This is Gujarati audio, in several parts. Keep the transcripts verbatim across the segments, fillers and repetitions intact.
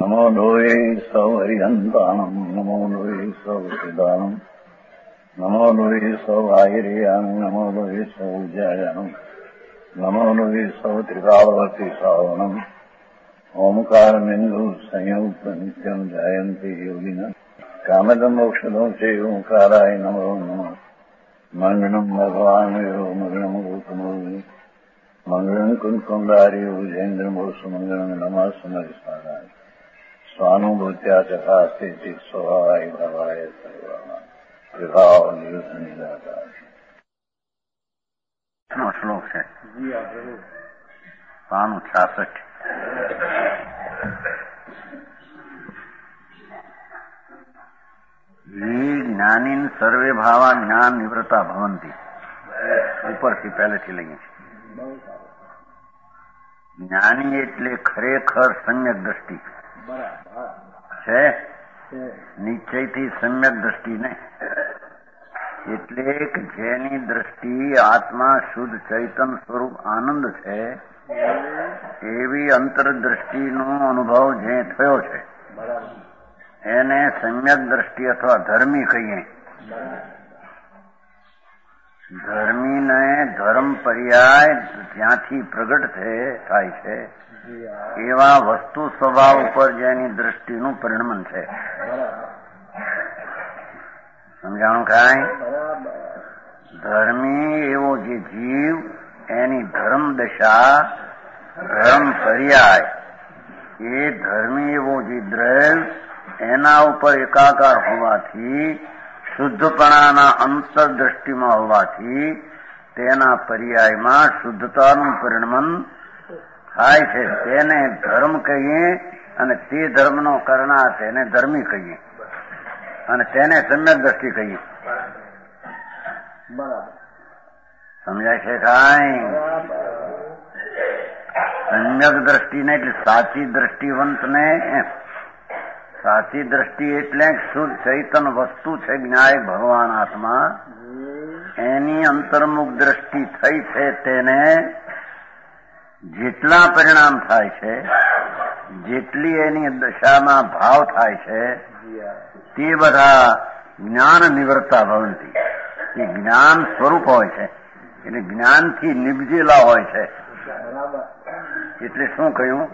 નમો લોહે સૌ હરિહંતાણમ નમો લોહે સૌ સિદાનમ નમો લોહે સૌ આયર્યાન નમો લોહે સૌ જયાનમ નમો લોહે સૌ ત્રિકાળવતી સાવનમ ઓમકાર બિંદુ સંયુક્ત નિત્યમ જયંતી યોગિન કામદમ મોક્ષદો છે ઓંકારાય નમો નમઃ મંગળમ ભગવાન યો મંગળમ ગૌતમો મંગળમ કુંકુંડાર્યો જૈન્દ્રમોષ મંગળમ નમઃ સમરિસ્મરાય સ્વાનુભૂત્યા ચકાસ્તે ચિત સ્વભાવાય ભવાય સર્વમાં વિભાવ નિદાતા નો શ્લોક છે પાનું છાસઠ. જ્ઞાની સર્વે ભાવા જ્ઞાન નિવૃત્તા ભવંતી. ઉપરથી પહેલેથી લઈએ છીએ. જ્ઞાની એટલે ખરેખર સમ્યક દ્રષ્ટિ છે, નિશ્ચયથી સમ્યક દ્રષ્ટિ ને, એટલે કે જેની દ્રષ્ટિ આત્મા શુદ્ધ ચૈતન સ્વરૂપ આનંદ છે એવી અંતરદ્રષ્ટિનો અનુભવ જે થયો છે એને સમ્યક દ્રષ્ટિ અથવા ધર્મી કહીએ. ધર્મીને ધર્મ પર્યાય જ્યાંથી પ્રગટ થાય છે એવા વસ્તુ સ્વભાવ ઉપર જેની દ્રષ્ટિનું પરિણમન છે. સમજાણું કાંઈ? ધર્મી એવો જે જીવ એની ધર્મ દશા ધર્મ પર્યાય એ ધર્મી એવો જે દ્રવ્ય એના ઉપર એકાકાર હોવાથી શુદ્ધપણાના અંતરદ્રષ્ટિમાં હોવાથી તેના પર્યાયમાં શુદ્ધતાનું પરિણમન થાય છે. તેને ધર્મ કહીએ અને તે ધર્મનો કરનાર તેને ધર્મી કહીએ અને તેને સમ્યક દ્રષ્ટિ કહીએ. સમજાય છે કાંઈ? સમ્યક દ્રષ્ટિને એટલે સાચી દ્રષ્ટિવંતને, સાચી દ્રષ્ટિ એટલે શુદ્ધ ચૈતન વસ્તુ છે જ્ઞાય ભગવાન આત્મા, એની અંતર્મુખ દ્રષ્ટિ થઈ છે. તેને જેટલા પરિણામ થાય છે, જેટલી એની દશામાં ભાવ થાય છે તે બધા જ્ઞાન નિવૃત્તા ભવંતી. એ જ્ઞાન સ્વરૂપ હોય છે એટલે જ્ઞાનથી નિપજેલા હોય છે. એટલે શું કહ્યું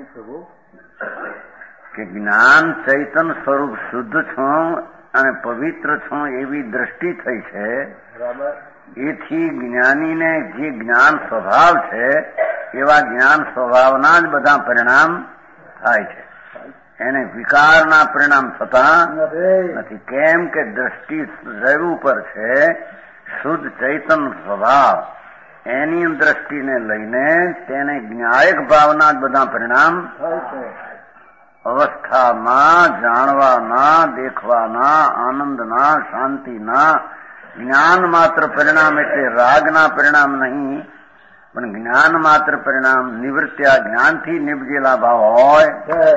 કે જ્ઞાન ચૈતન સ્વરૂપ શુદ્ધ છું અને પવિત્ર છું એવી દ્રષ્ટિ થઈ છે. એથી જ્ઞાનીને જે જ્ઞાન સ્વભાવ છે એવા જ્ઞાન સ્વભાવના જ બધા પરિણામ થાય છે. એને વિકારના પરિણામ થતા નથી. કેમ કે દ્રષ્ટિ દ્રવ્ય ઉપર છે, શુદ્ધ ચૈતન સ્વભાવ એની દ્રષ્ટિને લઈને તેને જ્ઞાયક ભાવના જ બધા પરિણામ થાય છે. અવસ્થામાં જાણવાના, દેખવાના, આનંદના, શાંતિના જ્ઞાન માત્ર પરિણામ એટલે રાગના પરિણામ નહીં, પણ જ્ઞાન માત્ર પરિણામ નિવૃત્યા જ્ઞાનથી નિપજેલા ભાવ હોય.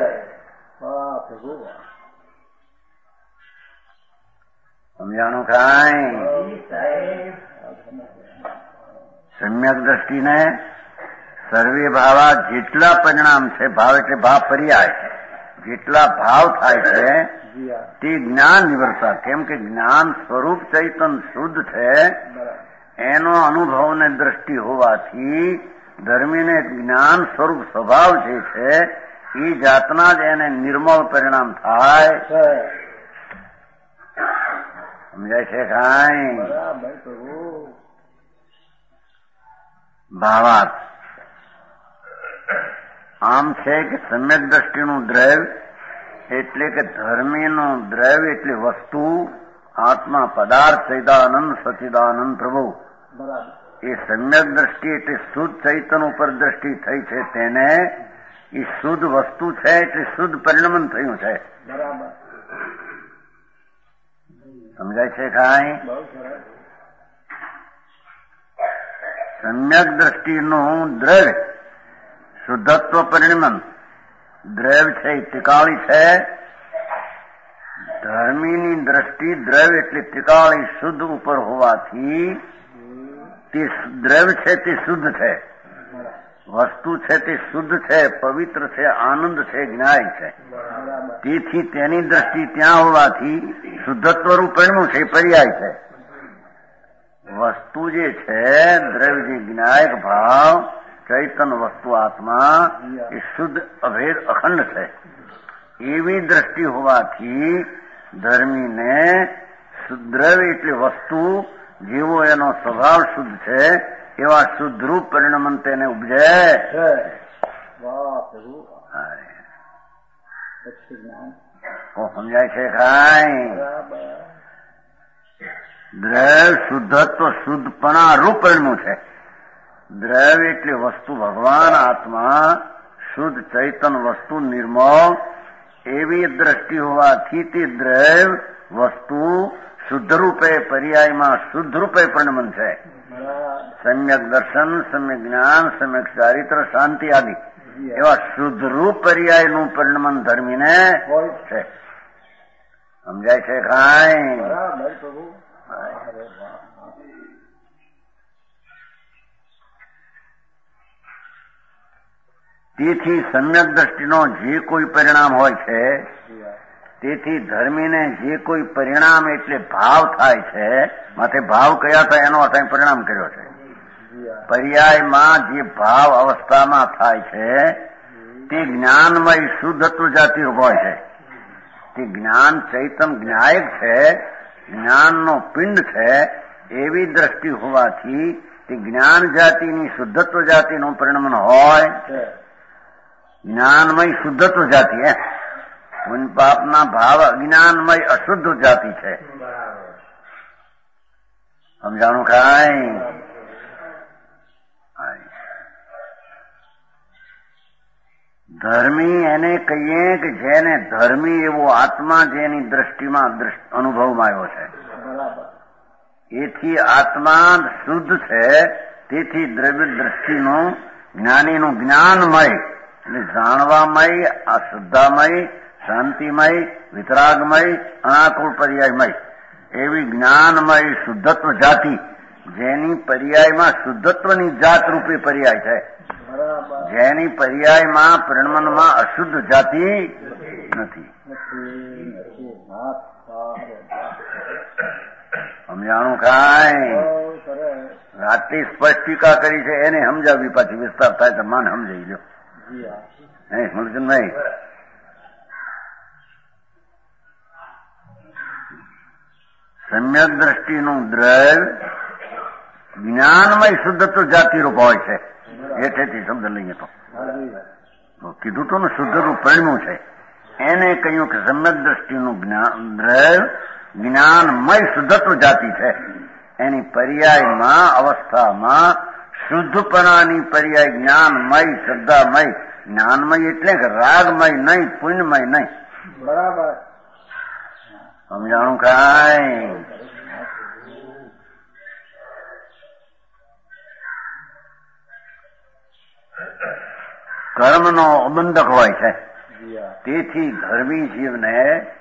સમજાણું કાંઈ? સમ્યક દ્રષ્ટિને સર્વે ભાવા જેટલા પરિણામ છે, ભાવ એટલે ભાવ પર્યાય, જેટલા ભાવ થાય છે તે જ્ઞાન નિવર્તા. કેમ કે જ્ઞાન સ્વરૂપ ચૈતન શુદ્ધ છે એનો અનુભવ ને દ્રષ્ટિ હોવાથી ધર્મીને જ્ઞાન સ્વરૂપ સ્વભાવ જે છે એ જાતના જ એને નિર્મળ પરિણામ થાય. સમજાય છે કાંઈ? ભાવાર્થ આમ છે કે સમ્યક દ્રષ્ટિનું દ્રવ્ય એટલે કે ધર્મીનું દ્રવ્ય એટલે વસ્તુ આત્મા પદાર્થ સૈદાનંદ સચિદાનંદ પ્રભુ. એ સમ્યક દ્રષ્ટિ એટલે શુદ્ધ ચૈતન ઉપર દ્રષ્ટિ થઈ છે. તેને એ શુદ્ધ વસ્તુ છે એટલે શુદ્ધ પરિણમન થયું છે. સમજાય છે કાંઈ? સમ્યક દ્રષ્ટિનું દ્રવ્ય શુદ્ધત્વ પરિણમન દ્રવ્ય છે એ ત્રિકાળી છે. ધર્મીની દ્રષ્ટિ દ્રવ્ય એટલે ત્રિકાળી શુદ્ધ ઉપર હોવાથી તે દ્રવ્ય છે તે શુદ્ધ છે. વસ્તુ છે તે શુદ્ધ છે, પવિત્ર છે, આનંદ છે, જ્ઞાય છે. તેથી તેની દ્રષ્ટિ ત્યાં હોવાથી શુદ્ધત્વ રૂપ પરિણ્યું છે, પર્યાય છે. વસ્તુ જે છે દ્રવ્ય જે જ્ઞાયક ભાવ ચૈતન વસ્તુ આત્મા એ શુદ્ધ અભેદ અખંડ છે. એવી દ્રષ્ટિ હોવાથી ધર્મીને દ્રવ્ય એટલે વસ્તુ જેવો એનો સ્વભાવ શુદ્ધ છે એવા શુદ્ધરૂપ પરિણમન તેને ઉપજે. સમજાય છે કાંઈ? દ્રવ્ય શુદ્ધત્વ શુદ્ધપણા રૂપ પરિણમ્યું છે. દ્રવ્ય એટલે વસ્તુ ભગવાન આત્મા શુદ્ધ ચૈતન વસ્તુ નિર્મળ એવી દ્રષ્ટિ હોવાથી તે દ્રવ્ય વસ્તુ શુદ્ધ રૂપે પર્યાયમાં શુદ્ધ રૂપે પરિણમન છે. સમ્યક દર્શન, સમ્યક જ્ઞાન, સમ્યક ચારિત્ર, શાંતિ આદિ એવા શુદ્ધ રૂપ પર્યાયનું પરિણમન ધર્મીને છે. સમજાય છે કાંઈ? તેથી સમ્યક દ્રષ્ટિનો જે કોઈ પરિણામ હોય છે તેથી ધર્મીને જે કોઈ પરિણામ એટલે ભાવ થાય છે, માથે ભાવ કયા થાય એનો અર્થ પરિણામ કર્યો છે. પર્યાયમાં જે ભાવ અવસ્થામાં થાય છે તે જ્ઞાનમય શુદ્ધત્વ જાતિ હોય છે. તે જ્ઞાન ચૈતન જ્ઞાયક છે, જ્ઞાનનો પિંડ છે. એવી દ્રષ્ટિ હોવાથી તે જ્ઞાન જાતિની શુદ્ધત્વ જાતિનું પરિણમન હોય. જ્ઞાનમય શુદ્ધત્વ જાતિ હે પુન પાપના ભાવ અજ્ઞાનમય અશુદ્ધ જાતિ છે. સમજાણું કાંઈ? ધર્મી એને કહીએ કે જેને ધર્મી એવો આત્મા જેની દ્રષ્ટિમાં અનુભવમાં આવ્યો છે. એથી આત્મા શુદ્ધ છે. તેથી દ્રવ્ય દ્રષ્ટિનું જ્ઞાનીનું જ્ઞાનમય એટલે જાણવામય, આ શુદ્ધામય, શાંતિમય, વિતરાગમય, અનાકુળ પર્યાયમય એવી જ્ઞાનમય શુદ્ધત્વ જાતિ જેની પર્યાયમાં શુદ્ધત્વની જાત રૂપે પર્યાય છે. જેની પર્યાયમાં પરિણમનમાં અશુદ્ધ જાતિ નથી. સમજાણું કાંઈ? રાતની સ્પષ્ટિકા કરી છે એને સમજાવવી પાછી વિસ્તાર થાય તો માન સમજાઈ લો. હે મુલચંદભાઈ, સમ્યક દ્રષ્ટિનું દ્રવ્ય જ્ઞાનમય શુદ્ધત્વ જાતિ રૂપ હોય છે. હેઠેથી શબ્દ લઈએ તો કીધું તો ને શુદ્ધ રૂપ પરિણ્યું છે. એને કહ્યું કે સમ્યક દ્રષ્ટિનું દ્રવ્ય જ્ઞાનમય શુદ્ધત્વ જાતિ છે. એની પર્યાયમાં અવસ્થામાં શુદ્ધપણાની પર્યાય જ્ઞાનમય, શ્રદ્ધામય. જ્ઞાનમય એટલે કે રાગમય નહીં, પુણ્યમય નહીં. બરાબર. સમજાણું કાંઈ? કર્મનો અબંધક હોય છે. તેથી ધર્મી જીવને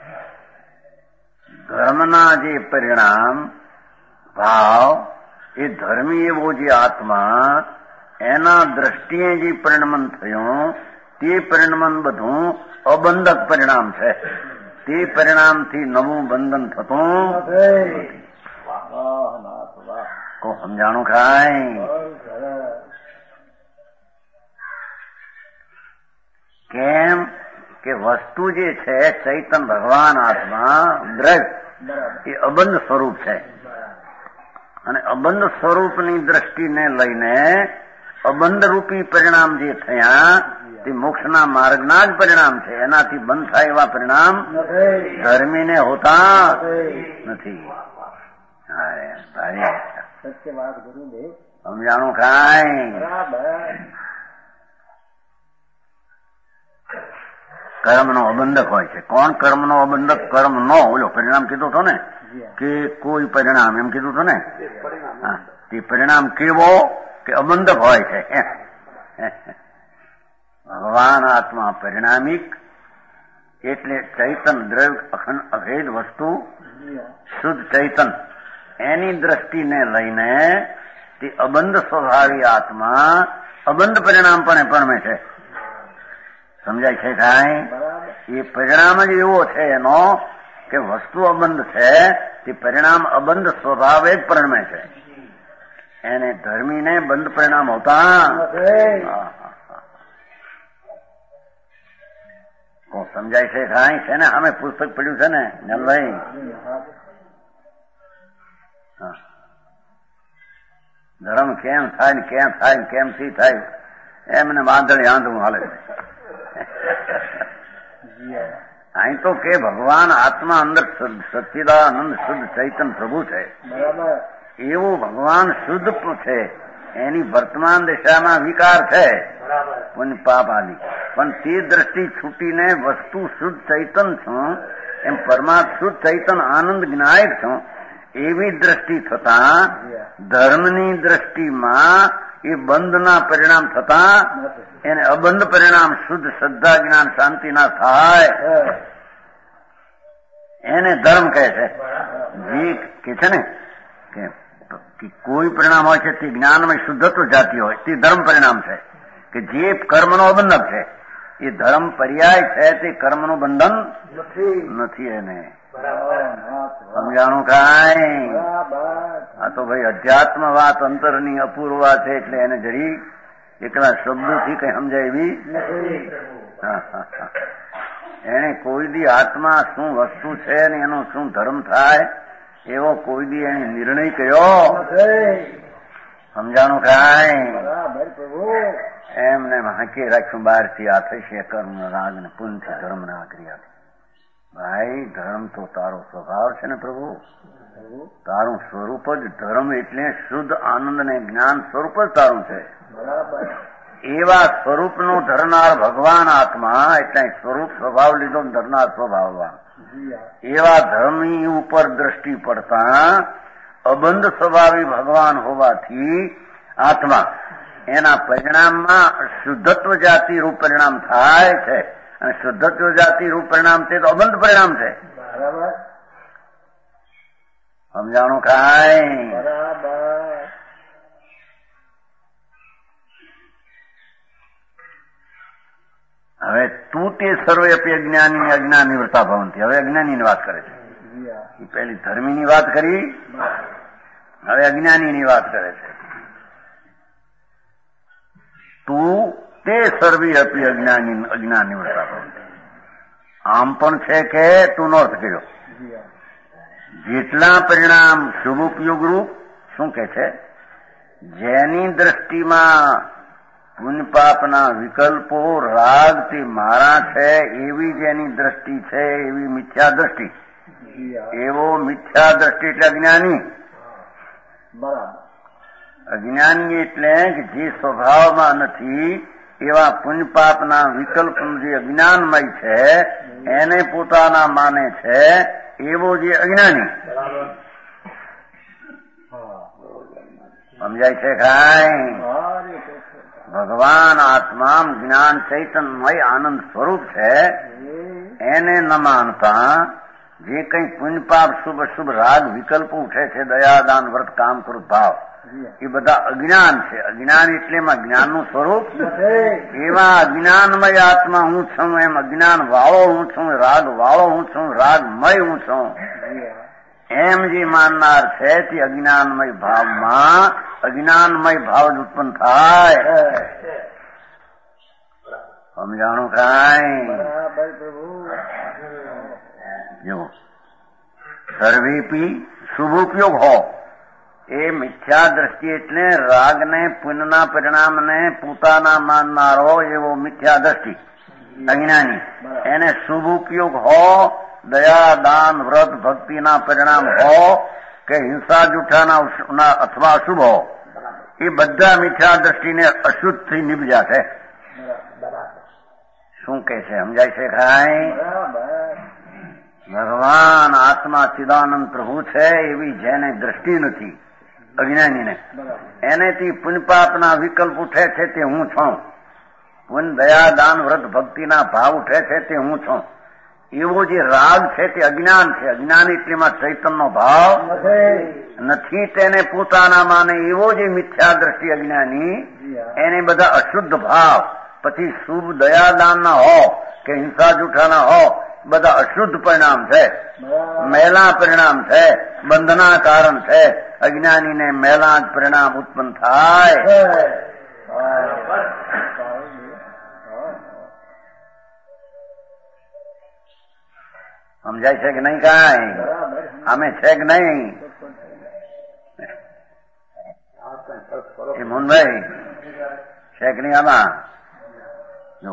ધર્મના જે પરિણામ ભાવ એ ધર્મી એવો જે આત્મા એના દ્રષ્ટિએ જે પરિણમન થયું તે પરિણમન બધું અબંધક પરિણામ છે. તે પરિણામથી નવું બંધન થતું નથી. કો સમજાણું કાંઈ? કેમ કે વસ્તુ જે છે ચૈતન ભગવાન આત્મા દ્રવ્ય એ અબંધ સ્વરૂપ છે. અને અબંધ સ્વરૂપની દ્રષ્ટિને લઈને અબંધ રૂપી પરિણામ જે થયા તે મોક્ષના માર્ગના જ પરિણામ છે. એનાથી બંધ થાય એવા પરિણામ ધર્મીને હોતા નથી. સમજાણું કાંઈ? કર્મનો અબંધક હોય છે. કોણ કર્મનો અબંધક? કર્મ નો ઓલો પરિણામ કીધું હતો ને કે કોઈ પરિણામ એમ કીધું હતું ને. હા, તે પરિણામ કેવો કે અબંધક હોય છે. ભગવાન આત્મા પરિણામિક એટલે ચૈતન દ્રવ્ય અખંડ અભેદ વસ્તુ શુદ્ધ ચૈતન એની દ્રષ્ટિને લઈને તે અબંધ સ્વભાવી આત્મા અબંધ પરિણામ પણ એ પરમે છે. સમજાય છે કાંઈ? એ પરિણામ જ એવો છે એનો કે વસ્તુ અબંધ છે તે પરિણામ અબંધ સ્વભાવે જ પરમે છે. એને ધર્મીને બંધ પરિણામ હોતા સમજાય છે કાંઈ? છે ને અમે પુસ્તક પડ્યું છે ને નલભાઈ? ધર્મ કેમ થાય ને કેમ થાય ને કેમ થી થાય એમને વાંધળી આંધળું હાલે છે. અહીં તો કે ભગવાન આત્મા અંદર સચ્ચિદાનંદ શુદ્ધ ચૈતન પ્રભુ છે. એવું ભગવાન શુદ્ધ છે. એની વર્તમાન દિશામાં વિકાર છે પુણ્ય પાપ આદિ, પણ તે દ્રષ્ટિ છૂટીને વસ્તુ શુદ્ધ ચૈતન છું એમ પરમાત્મા શુદ્ધ ચૈતન આનંદ જ્ઞાયક છું એવી દ્રષ્ટિ થતા ધર્મની દ્રષ્ટિમાં એ બંધના પરિણામ થતા એને અબંધ પરિણામ શુદ્ધ શ્રદ્ધા જ્ઞાન શાંતિ ના થાય એને ધર્મ કહે છે. જે કે છે ને કે કોઈ પરિણામ હોય છે તે જ્ઞાનમય શુદ્ધત્વ જાતિ હોય તે ધર્મ પરિણામ છે. કે જે કર્મનો અબંધક છે એ ધર્મ પર્યાય છે તે કર્મનું બંધન નથી. એને સમજાણું કાંઈ? આ તો ભાઈ અધ્યાત્મ વાત અંતરની અપૂર્વા છે એટલે એને જરી એકલા શબ્દોથી કઈ સમજાય એવી એને કોઈ દી આત્મા શું વસ્તુ છે ને એનો શું ધર્મ થાય એવો કોઈ દી એને નિર્ણય કર્યો સમજાણું કાંઈ? એમને હાંકી રાખ્યું બહારથી આ થશે કર્મ રાગ ને પુણ્યથી ધર્મ ના ક્રિયા. ભાઈ ધર્મ તો તારો સ્વભાવ છે ને પ્રભુ, તારું સ્વરૂપ જ ધર્મ એટલે શુદ્ધ આનંદ ને જ્ઞાન સ્વરૂપ જ તારું છે. એવા સ્વરૂપનું ધરનાર ભગવાન આત્મા એટલે સ્વરૂપ સ્વભાવ લીધો ધરનાર સ્વભાવવાન એવા ધર્મની ઉપર દ્રષ્ટિ પડતા અબંધ સ્વભાવી ભગવાન હોવાથી આત્મા એના પરિણામમાં શુદ્ધત્વ જાતિ રૂપ પરિણામ થાય છે અને શુદ્ધત્વ જાતિ રૂપ પરિણામ તે તો અબંધ પરિણામ છે. સમજાણું કાંઈ? હવે તું તે સર્વે અપી અજ્ઞાની અજ્ઞાન નિવૃત્તા ભવંતી. હવે અજ્ઞાનીની વાત કરે છે. એ પહેલી ધર્મીની વાત કરી, હવે અજ્ઞાનીની વાત કરે છે. તું તે સર્વે અપી અજ્ઞાની અજ્ઞાન નિવૃત્તા ભવંતી. આમ પણ છે કે તું નો અર્થ કર્યો. જેટલા પરિણામ શુભ ઉપયોગ રૂપ શું કે છે જેની દ્રષ્ટિમાં પુણ્ય પાપના વિકલ્પો રાગ તે મારા છે એવી જેની દ્રષ્ટિ છે એવી મિથ્યા દ્રષ્ટિ, એવો મિથ્યા દ્રષ્ટિ એટલે અજ્ઞાની. અજ્ઞાની એટલે કે જે સ્વભાવમાં નથી એવા પુણ્ય પાપના વિકલ્પ જે અજ્ઞાનમય છે એને પોતાના માને છે એવો જે અજ્ઞાની. સમજાય છે કાંઈ? ભગવાન આત્મા જ્ઞાન ચૈતન્યમય આનંદ સ્વરૂપ છે એને ન માનતા જે કંઈ પુણ્ય પાપ શુભ શુભ રાગ વિકલ્પ ઉઠે છે દયા દાન વ્રત કામ કૃત ભાવ એ બધા અજ્ઞાન છે. અજ્ઞાન એટલે એમાં જ્ઞાનનું સ્વરૂપ એવા અજ્ઞાનમય આત્મા હું છું એમ અજ્ઞાન વાળો હું છું, રાગ વાળો હું છું, રાગમય હું છું એમ જે માનનાર છે તે અજ્ઞાનમય ભાવમાં અજ્ઞાનમય ભાવ જ ઉત્પન્ન થાય. સમજાણું કાંઈ? જો સર્વેપી શુભ ઉપયોગ હો એ મિથ્યા દ્રષ્ટિ એટલે રાગને પુણ્યના પરિણામને પોતાના માનનારો એવો મિથ્યા દ્રષ્ટિ અજ્ઞાની. એને શુભ ઉપયોગ હો દયા દાન વ્રત ભક્તિના પરિણામ હો કે હિંસા જૂઠાના અથવા અશુભ હો એ બધા મિથ્યા દ્રષ્ટિને અશુદ્ધથી નિપજ્યા છે. શું કે છે સમજાય છે કાંઈ? ભગવાન આત્મા ચિદાનંદ પ્રભુ છે એવી જેને દ્રષ્ટિ નથી અજ્ઞાનીને એનેથી પુણ્ય પાપના વિકલ્પ ઉઠે છે તે હું છું, પુણ્ય દયા દાન વ્રત ભક્તિના ભાવ ઉઠે છે તે હું છું એવો જે રાગ છે તે અજ્ઞાન છે. અજ્ઞાન એટલેમાં ચૈતનનો ભાવ નથી. તેને પોતાના માને એવો જે મિથ્યા દ્રષ્ટિ અજ્ઞાની એને બધા અશુદ્ધ ભાવ, પછી શુભ દયાદાનના હો કે હિંસા જૂઠાના હો, બધા અશુદ્ધ પરિણામ છે, મેલા પરિણામ છે, બંધના કારણ છે. અજ્ઞાનીને મેલા જ પરિણામ ઉત્પન્ન થાય. સમજાય છે કે નહીં? કાંઈ આમે છે કે નહીં? એ મોહનભાઈ છે કે નહીં આમાં? જો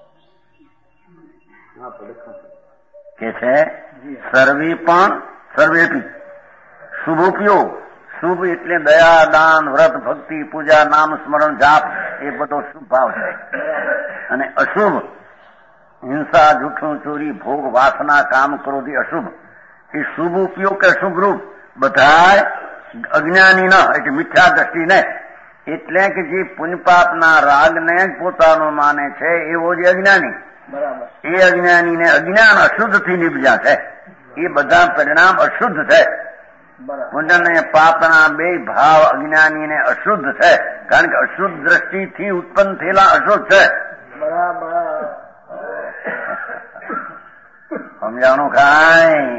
કે છે સર્વે પણ સર્વેપી શુભ ઉપયોગ. શુભ એટલે દયા, દાન, વ્રત, ભક્તિ, પૂજા, નામ સ્મરણ, જાપ, એ બધો શુભ ભાવ છે. અને અશુભ હિંસા, જૂઠું, ચોરી, ભોગ, વાસના, કામ, ક્રોધી, અશુભ. એ શુભ ઉપયોગ કે શુભ રૂપ બધા અજ્ઞાની ન એટલે મિથ્યા દ્રષ્ટિ ને. એટલે કે જે પુણ્યપાપના રાગને જ પોતાનો માને છે એવો જે અજ્ઞાની, એ અજ્ઞાનીને અજ્ઞાન અશુદ્ધથી નિપજ્યા છે. એ બધા પરિણામ અશુદ્ધ છે. પુણ્ય ને પાપના બે ભાવ અજ્ઞાનીને અશુદ્ધ છે, કારણ કે અશુદ્ધ દ્રષ્ટિથી ઉત્પન્ન થયેલા અશુદ્ધ છે. સમજાણું કાંઈ?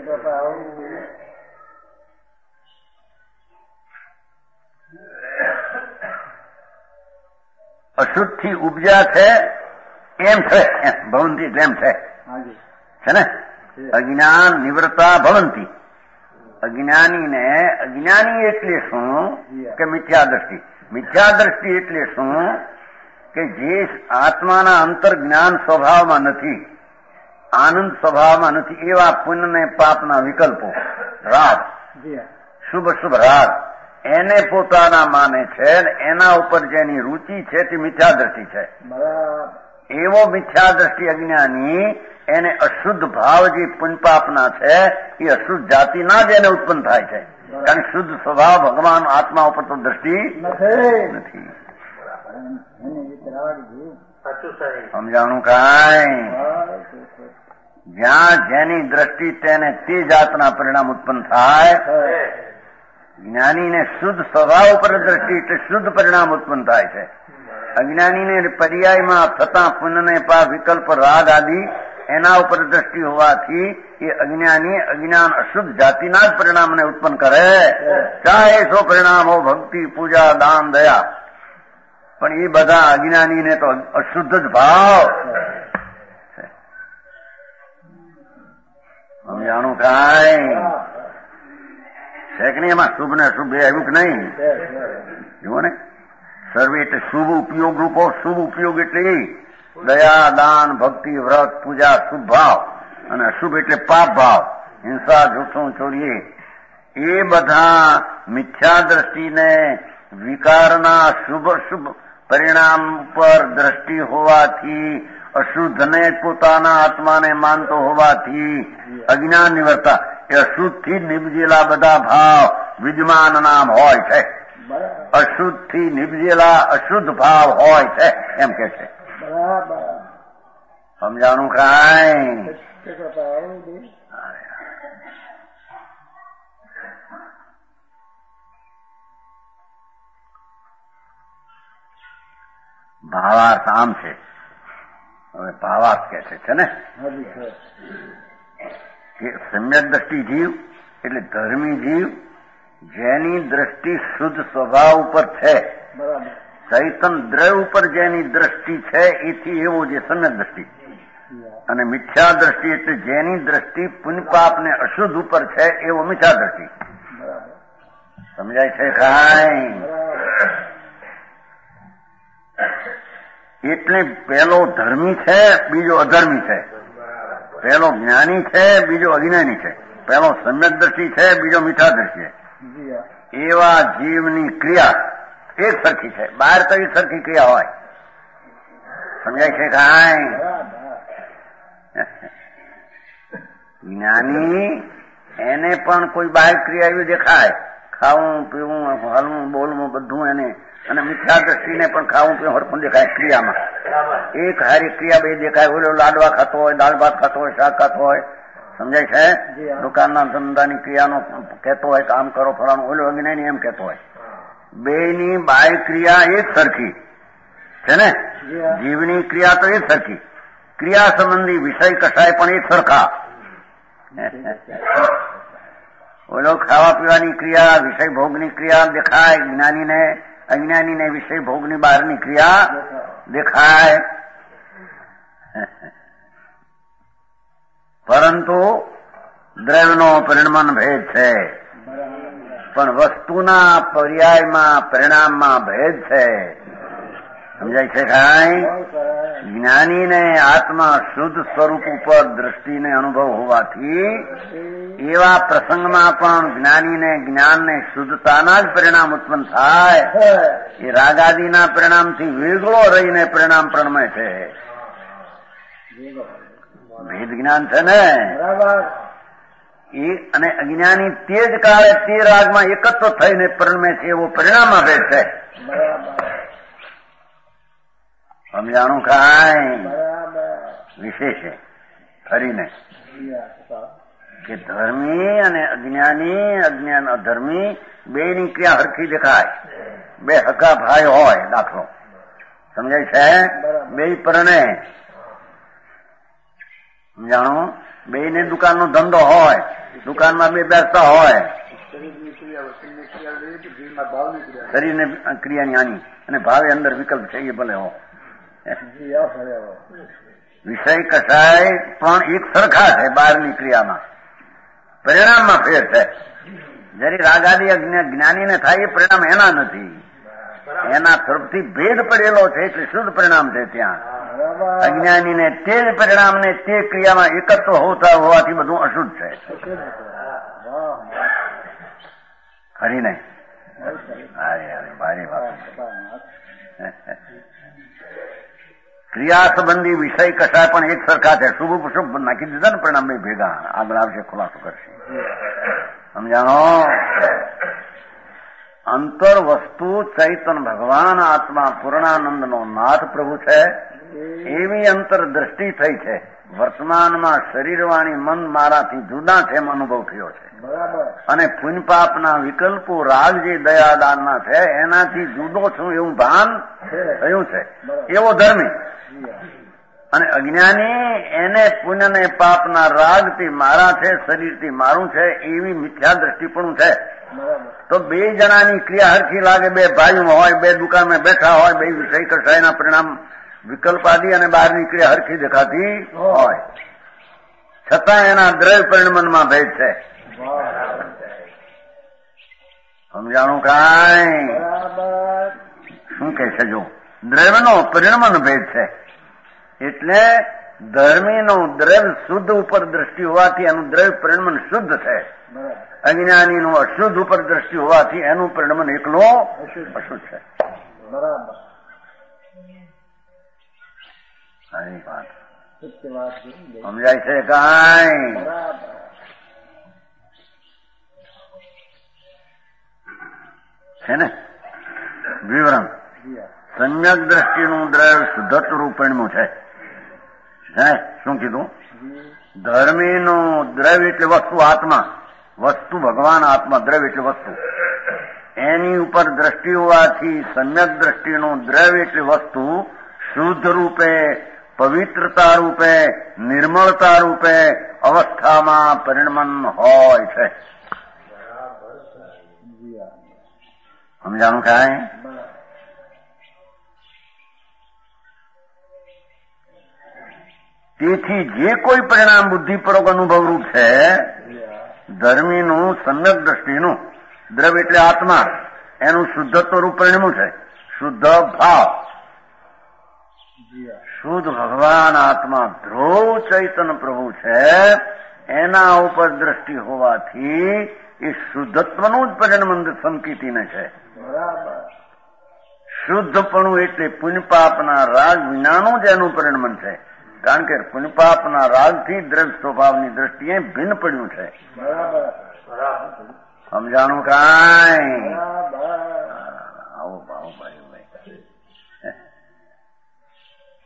અશુદ્ધ થી ઉપજા છે એમ છે, ભવંતી એમ છે છે ને. અજ્ઞાન નિવૃત્તા ભવંતી. અજ્ઞાનીને અજ્ઞાની એટલે શું કે મિથ્યા દ્રષ્ટિ. મિથ્યા દ્રષ્ટિ એટલે શું કે જે આત્માના અંતર જ્ઞાન સ્વભાવમાં નથી, આનંદ સ્વભાવમાં નથી, એવા પુણ્ય ને પાપના વિકલ્પો, રાગ, શુભ શુભ રાગ, એને પોતાના માને છે. એના ઉપર જેની રૂચિ છે તે મિથ્યા દ્રષ્ટિ છે. એવો મિથ્યા દ્રષ્ટિ અજ્ઞાની એને અશુદ્ધ ભાવ જે પુણ્યપાપના છે એ અશુદ્ધ જાતિના જ એને ઉત્પન્ન થાય છે. કારણ કે શુદ્ધ સ્વભાવ ભગવાન આત્મા ઉપર તો દ્રષ્ટિ નથી. સમજાણું કાંઈ? જ્યાં જેની દ્રષ્ટિ તેને તે જાતના પરિણામ ઉત્પન્ન થાય. જ્ઞાનીને શુદ્ધ સ્વભાવ ઉપર દ્રષ્ટિ એટલે શુદ્ધ પરિણામ ઉત્પન્ન થાય છે. અજ્ઞાનીને પર્યાયમાં થતા પુણ્યને પા વિકલ્પ, રાગ આદિ એના ઉપર દ્રષ્ટિ હોવાથી એ અજ્ઞાની અજ્ઞાન અશુદ્ધ જાતિના જ પરિણામને ઉત્પન્ન કરે. ચાહે સો પરિણામ હો ભક્તિ, પૂજા, દાન, દયા, પણ એ બધા અજ્ઞાનીને તો અશુદ્ધ જ ભાવ. સમજાણું કાંઈ? છે કે નહીં? એમાં શુભ ને અશુભ બે આવ્યું કે નહીં? જુઓ ને, સર્વે એટલે શુભ ઉપયોગ રૂપો. શુભ ઉપયોગ એટલે દયા, દાન, ભક્તિ, વ્રત, પૂજા, શુભ ભાવ. અને અશુભ એટલે પાપ ભાવ, હિંસા, જૂઠું, ચોરી. એ બધા મિથ્યા દ્રષ્ટિને વિકારના શુભ શુભ પરિણામ પર દ્રષ્ટિ હોવાથી, અશુદ્ધને પોતાના આત્માને માનતો હોવાથી અજ્ઞાન નિવર્તા. એ અશુદ્ધ થી નિપજેલા બધા ભાવ વિદ્યમાન નામ હોય છે. અશુદ્ધ થી નિપજેલા અશુદ્ધ ભાવ હોય છે એમ કે છે. સમજાણું કાંઈ? ભાવાર્થ આમ છે. હવે ભાવાર્થ કે છે ને કે સમ્યક દ્રષ્ટિ જીવ એટલે ધર્મી જીવ જેની દ્રષ્ટિ શુદ્ધ સ્વભાવ ઉપર છે, ચૈતન દ્રવ્ય ઉપર જેની દ્રષ્ટિ છે એથી એવો જે સમ્યક દ્રષ્ટિ. અને મિથ્યા દ્રષ્ટિ એટલે જેની દ્રષ્ટિ પુણ્યપાપ ને અશુદ્ધ ઉપર છે એવો મિથ્યા દ્રષ્ટિ. સમજાય છે કાંઈ? એટલે પેલો ધર્મી છે, બીજો અધર્મી છે. પેલો જ્ઞાની છે, બીજો અજ્ઞાની છે. પેલો સમ્યક દ્રષ્ટિ છે, બીજો મિથ્યા દ્રષ્ટિ છે. એવા જીવની ક્રિયા એક સરખી છે. બહાર તો એક સરખી ક્રિયા હોય. સમજાય છે કાંઈ? જ્ઞાની એને પણ કોઈ બહાર ક્રિયા એવી દેખાય, ખાવું પીવું હલવું બોલવું બધું એને, અને મિથ્યા દ્રષ્ટિને પણ ખાવું પીવું હરખું દેખાય ક્રિયામાં. એક હારી ક્રિયા બે દેખાય. ઓલો લાડવા ખાતો હોય, દાળ ભાત ખાતો હોય, શાક ખાતો હોય, સમજાય છે? દુકાનના ધંધાની ક્રિયાનો કહેતો હોય કે આમ કરો ફલાણું, ઓલો અજ્ઞાની એમ કહેતો હોય. બે ની બાય ક્રિયા એક સરખી છે ને. જીવની ક્રિયા તો એક સરખી, ક્રિયા સંબંધી વિષય કસાય પણ એક સરખા. ઓલો ખાવા પીવાની ક્રિયા, વિષય ભોગની ક્રિયા દેખાય જ્ઞાનીને, અજ્ઞાનીને વિષય ભોગની બહારની ક્રિયા દેખાય. પરંતુ દ્રવ્યનો પરિણમન ભેદ છે, પણ વસ્તુના પર્યાયમાં પરિણામમાં ભેદ છે. સમજાય છે કાંઈ? જ્ઞાનીને આત્મા શુદ્ધ સ્વરૂપ ઉપર દ્રષ્ટિને અનુભવ હોવાથી એવા પ્રસંગમાં પણ જ્ઞાનીને જ્ઞાનને શુદ્ધતાના જ પરિણામ ઉત્પન્ન થાય. એ રાગાદીના પરિણામથી વેગળો રહીને પરિણામ પ્રણમે છે. ભેદ જ્ઞાન છે ને એ, અને અજ્ઞાની તે જ કાળે તે રાગમાં એકત્વ થઈને પરિણમે છે, એવો પરિણામમાં ભેદ છે. સમજાણું કાંઈ? વિશેષ ફરીને કે ધર્મી અને અજ્ઞાની, અજ્ઞાન અધર્મી બે ની ક્રિયા હરખી દેખાય. બે હકા ભાઈ હોય દાખલો, સમજાય છે? બે પરણે સમજાણું. બે ને દુકાનનો ધંધો હોય, દુકાનમાં બે બેસતા હોય. શરીરને ક્રિયાની આની અને ભાવે અંદર વિકલ્પ છે એ ભલે હોય. વિષય કસાય પણ એક સરખા છે. બહારની ક્રિયામાં પરિણામમાં ફેર છે. જયારે રાગાદી જ્ઞાનીને થાય એ પરિણામ એના નથી, એના તરફથી ભેદ પડેલો છે એટલે શુદ્ધ પરિણામ છે. ત્યાં અજ્ઞાનીને તે જ પરિણામને તે ક્રિયામાં એકત્વ હોતા હોવાથી બધું અશુદ્ધ છે. ખરી નહીં? ભારે વાત. ક્રિયા સંબંધી વિષય કસાય પણ એક સરખા છે. શુભ શુભ નાખી દીધા ને પરિણામ બે ભેગા. આગળ આવશે, ખુલાસો કરશે. સમજાણો? અંતર વસ્તુ ચૈતન ભગવાન આત્મા પૂર્ણાનંદ નો નાથ પ્રભુ છે. એવી અંતર દ્રષ્ટિ થઈ છે. વર્તમાનમાં શરીરવાણી મન મારાથી જુદા છે એમ અનુભવ થયો છે. અને પુણ્યપાપના વિકલ્પો રાગ જે દયાદાનના છે એનાથી જુદો છું એવું ભાન થયું છે. એવો ધર્મી. અને અજ્ઞાની એને પુણ્ય ને પાપના રાગથી મારા છે, શરીરથી મારું છે એવી મિથ્યા દ્રષ્ટિપણું છે. તો બે જણાની ક્રિયા હરખી લાગે. બે ભાઈઓ હોય, બે દુકાનમાં બેઠા હોય, બે વિષય કસાયના પરિણામ વિકલ્પ આદિ અને બહારની ક્રિયા હરખી દેખાતી હોય, છતાં એના દ્રવ્ય પરિણમનમાં ભેદ છે. સમજાણું કાંઈ? શું કહે છે? જો દ્રવ્યનો પરિણમન ભેદ છે એટલે ધર્મીનું દ્રવ્ય શુદ્ધ ઉપર દ્રષ્ટિ હોવાથી એનું દ્રવ્ય પરિણમન શુદ્ધ છે. અજ્ઞાનીનું અશુદ્ધ ઉપર દ્રષ્ટિ હોવાથી એનું પરિણમન એકલો અશુદ્ધ છે. બરાબર. સારી વાત સમજાય છે કાંઈ? છે ને વિવરણ. સમ્યક દ્રષ્ટિનું દ્રવ્ય શુદ્ધત્વ રૂપણનું છે. શું કીધું? ધર્મીનું દ્રવ્ય એટલે વસ્તુ આત્મા, વસ્તુ ભગવાન આત્મા, દ્રવ્ય એટલે વસ્તુ. એની ઉપર દ્રષ્ટિ હોવાથી સમ્યક દ્રષ્ટિનું દ્રવ્ય એટલે વસ્તુ શુદ્ધ રૂપે, પવિત્રતા રૂપે, નિર્મળતા રૂપે અવસ્થામાં પરિણમન હોય છે. સમજાણું કાંઈ? તેથી જે કોઈ પરિણામ બુદ્ધિપૂર્વક અનુભવરૂપ છે ધર્મીનું સમ્યક દ્રષ્ટિનું દ્રવ્ય એટલે આત્મા એનું શુદ્ધત્વ રૂપ પરિણમ્યું છે. શુદ્ધ ભાવ, શુદ્ધ ભગવાન આત્મા ધ્રુવ ચૈતન્ય પ્રભુ છે. એના ઉપર દ્રષ્ટિ હોવાથી એ શુદ્ધત્વનું જ પરિણમન સંકિતીને છે. શુદ્ધપણું એટલે પુણ્યપાપના રાગ વિનાનું જ એનું પરિણમન છે. કારણ કે પુણ્યપાપના રાગથી દ્રવ્ય સ્વભાવની દ્રષ્ટિએ ભિન્ન પડ્યું છે. સમજાણું કાંઈ? આવો ભાવ ભાઈ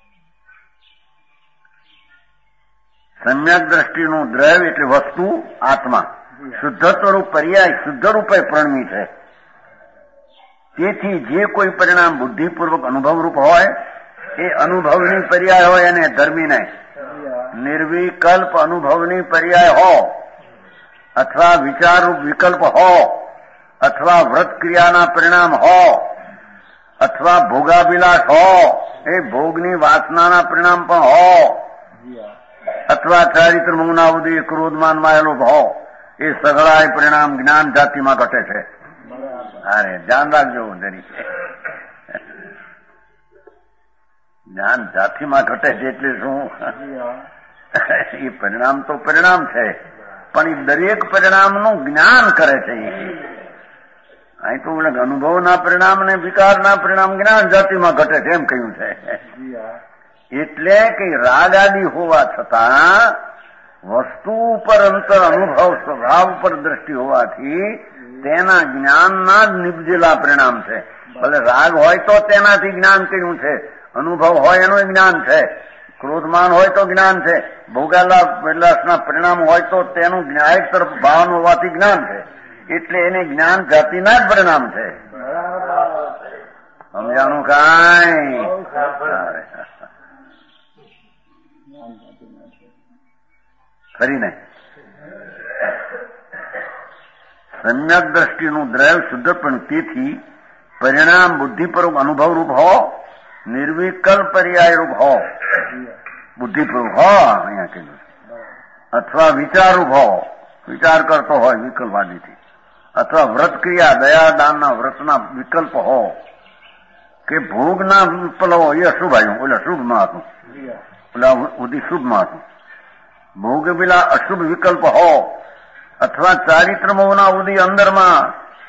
સમ્યક દ્રષ્ટિનું દ્રવ્ય એટલે વસ્તુ આત્મા શુદ્ધત્વરૂપ પર્યાય શુદ્ધ રૂપે પ્રણમી છે. તેથી જે કોઈ પરિણામ બુદ્ધિપૂર્વક અનુભવરૂપ હોય એ અનુભવની પર્યાય હોય એને ધર્મી નહીં. નિર્વિકલ્પ અનુભવની પર્યાય હો અથવા વિચારરૂપ વિકલ્પ હો અથવા વ્રત ક્રિયાના પરિણામ હો અથવા ભોગાભિલાષ હો એ ભોગની વાસનાના પરિણામ પણ હો અથવા ચારિત્ર મુનાવદી ક્રોધમાન માયેલો હો એ સઘળાય પરિણામ જ્ઞાન જાતિમાં ઘટે છે. અરે ધ્યાન રાખજો જરી જ્ઞાન જાતિમાં ઘટે છે એટલે શું? એ પરિણામ તો પરિણામ છે પણ એ દરેક પરિણામનું જ્ઞાન કરે છે. અહીં તો અનુભવના પરિણામ ને વિકારના પરિણામ જ્ઞાન જાતિમાં ઘટે છે એમ કહ્યું છે. એટલે કે રાગ આદિ હોવા છતાં વસ્તુ ઉપર અંતર અનુભવ સ્વભાવ પર દ્રષ્ટિ હોવાથી તેના જ્ઞાનના જ નિપજેલા પરિણામ છે. ભલે રાગ હોય તો તેનાથી જ્ઞાન કર્યું છે, અનુભવ હોય એનું જ્ઞાન છે, ક્રોધમાન હોય તો જ્ઞાન છે, ભોગાલા વિલાસના પરિણામ હોય તો તેનું ન્યાયિક તરફ ભાવન હોવાથી જ્ઞાન છે. એટલે એને જ્ઞાન જાતિના જ પરિણામ છે. સમજાણું કાંઈ? ખરી નહીં. સમ્યક દ્રષ્ટિનું દ્રવ્ય શુદ્ધ પણ તેથી પરિણામ બુદ્ધિપૂર્વક અનુભવરૂપ હો નિર્વિકલ્પ પર્યાયરૂપ હો બુદ્ધિપૂર્વક હો અહીંયા કીધું અથવા વિચારરૂપ હો વિચાર કરતો હોય વિકલ્પાદિથી અથવા વ્રત ક્રિયા દયા દાનના વ્રતના વિકલ્પ હો કે ભોગના વિકલ્પ હો એ અશુભ આવ્યું ઓલા શુભમાં હતું ઓલા ઉદી શુભમાં હતું ભોગ પેલા અશુભ વિકલ્પ હો અથવા ચારિત્રમોના ઉદી અંદરમાં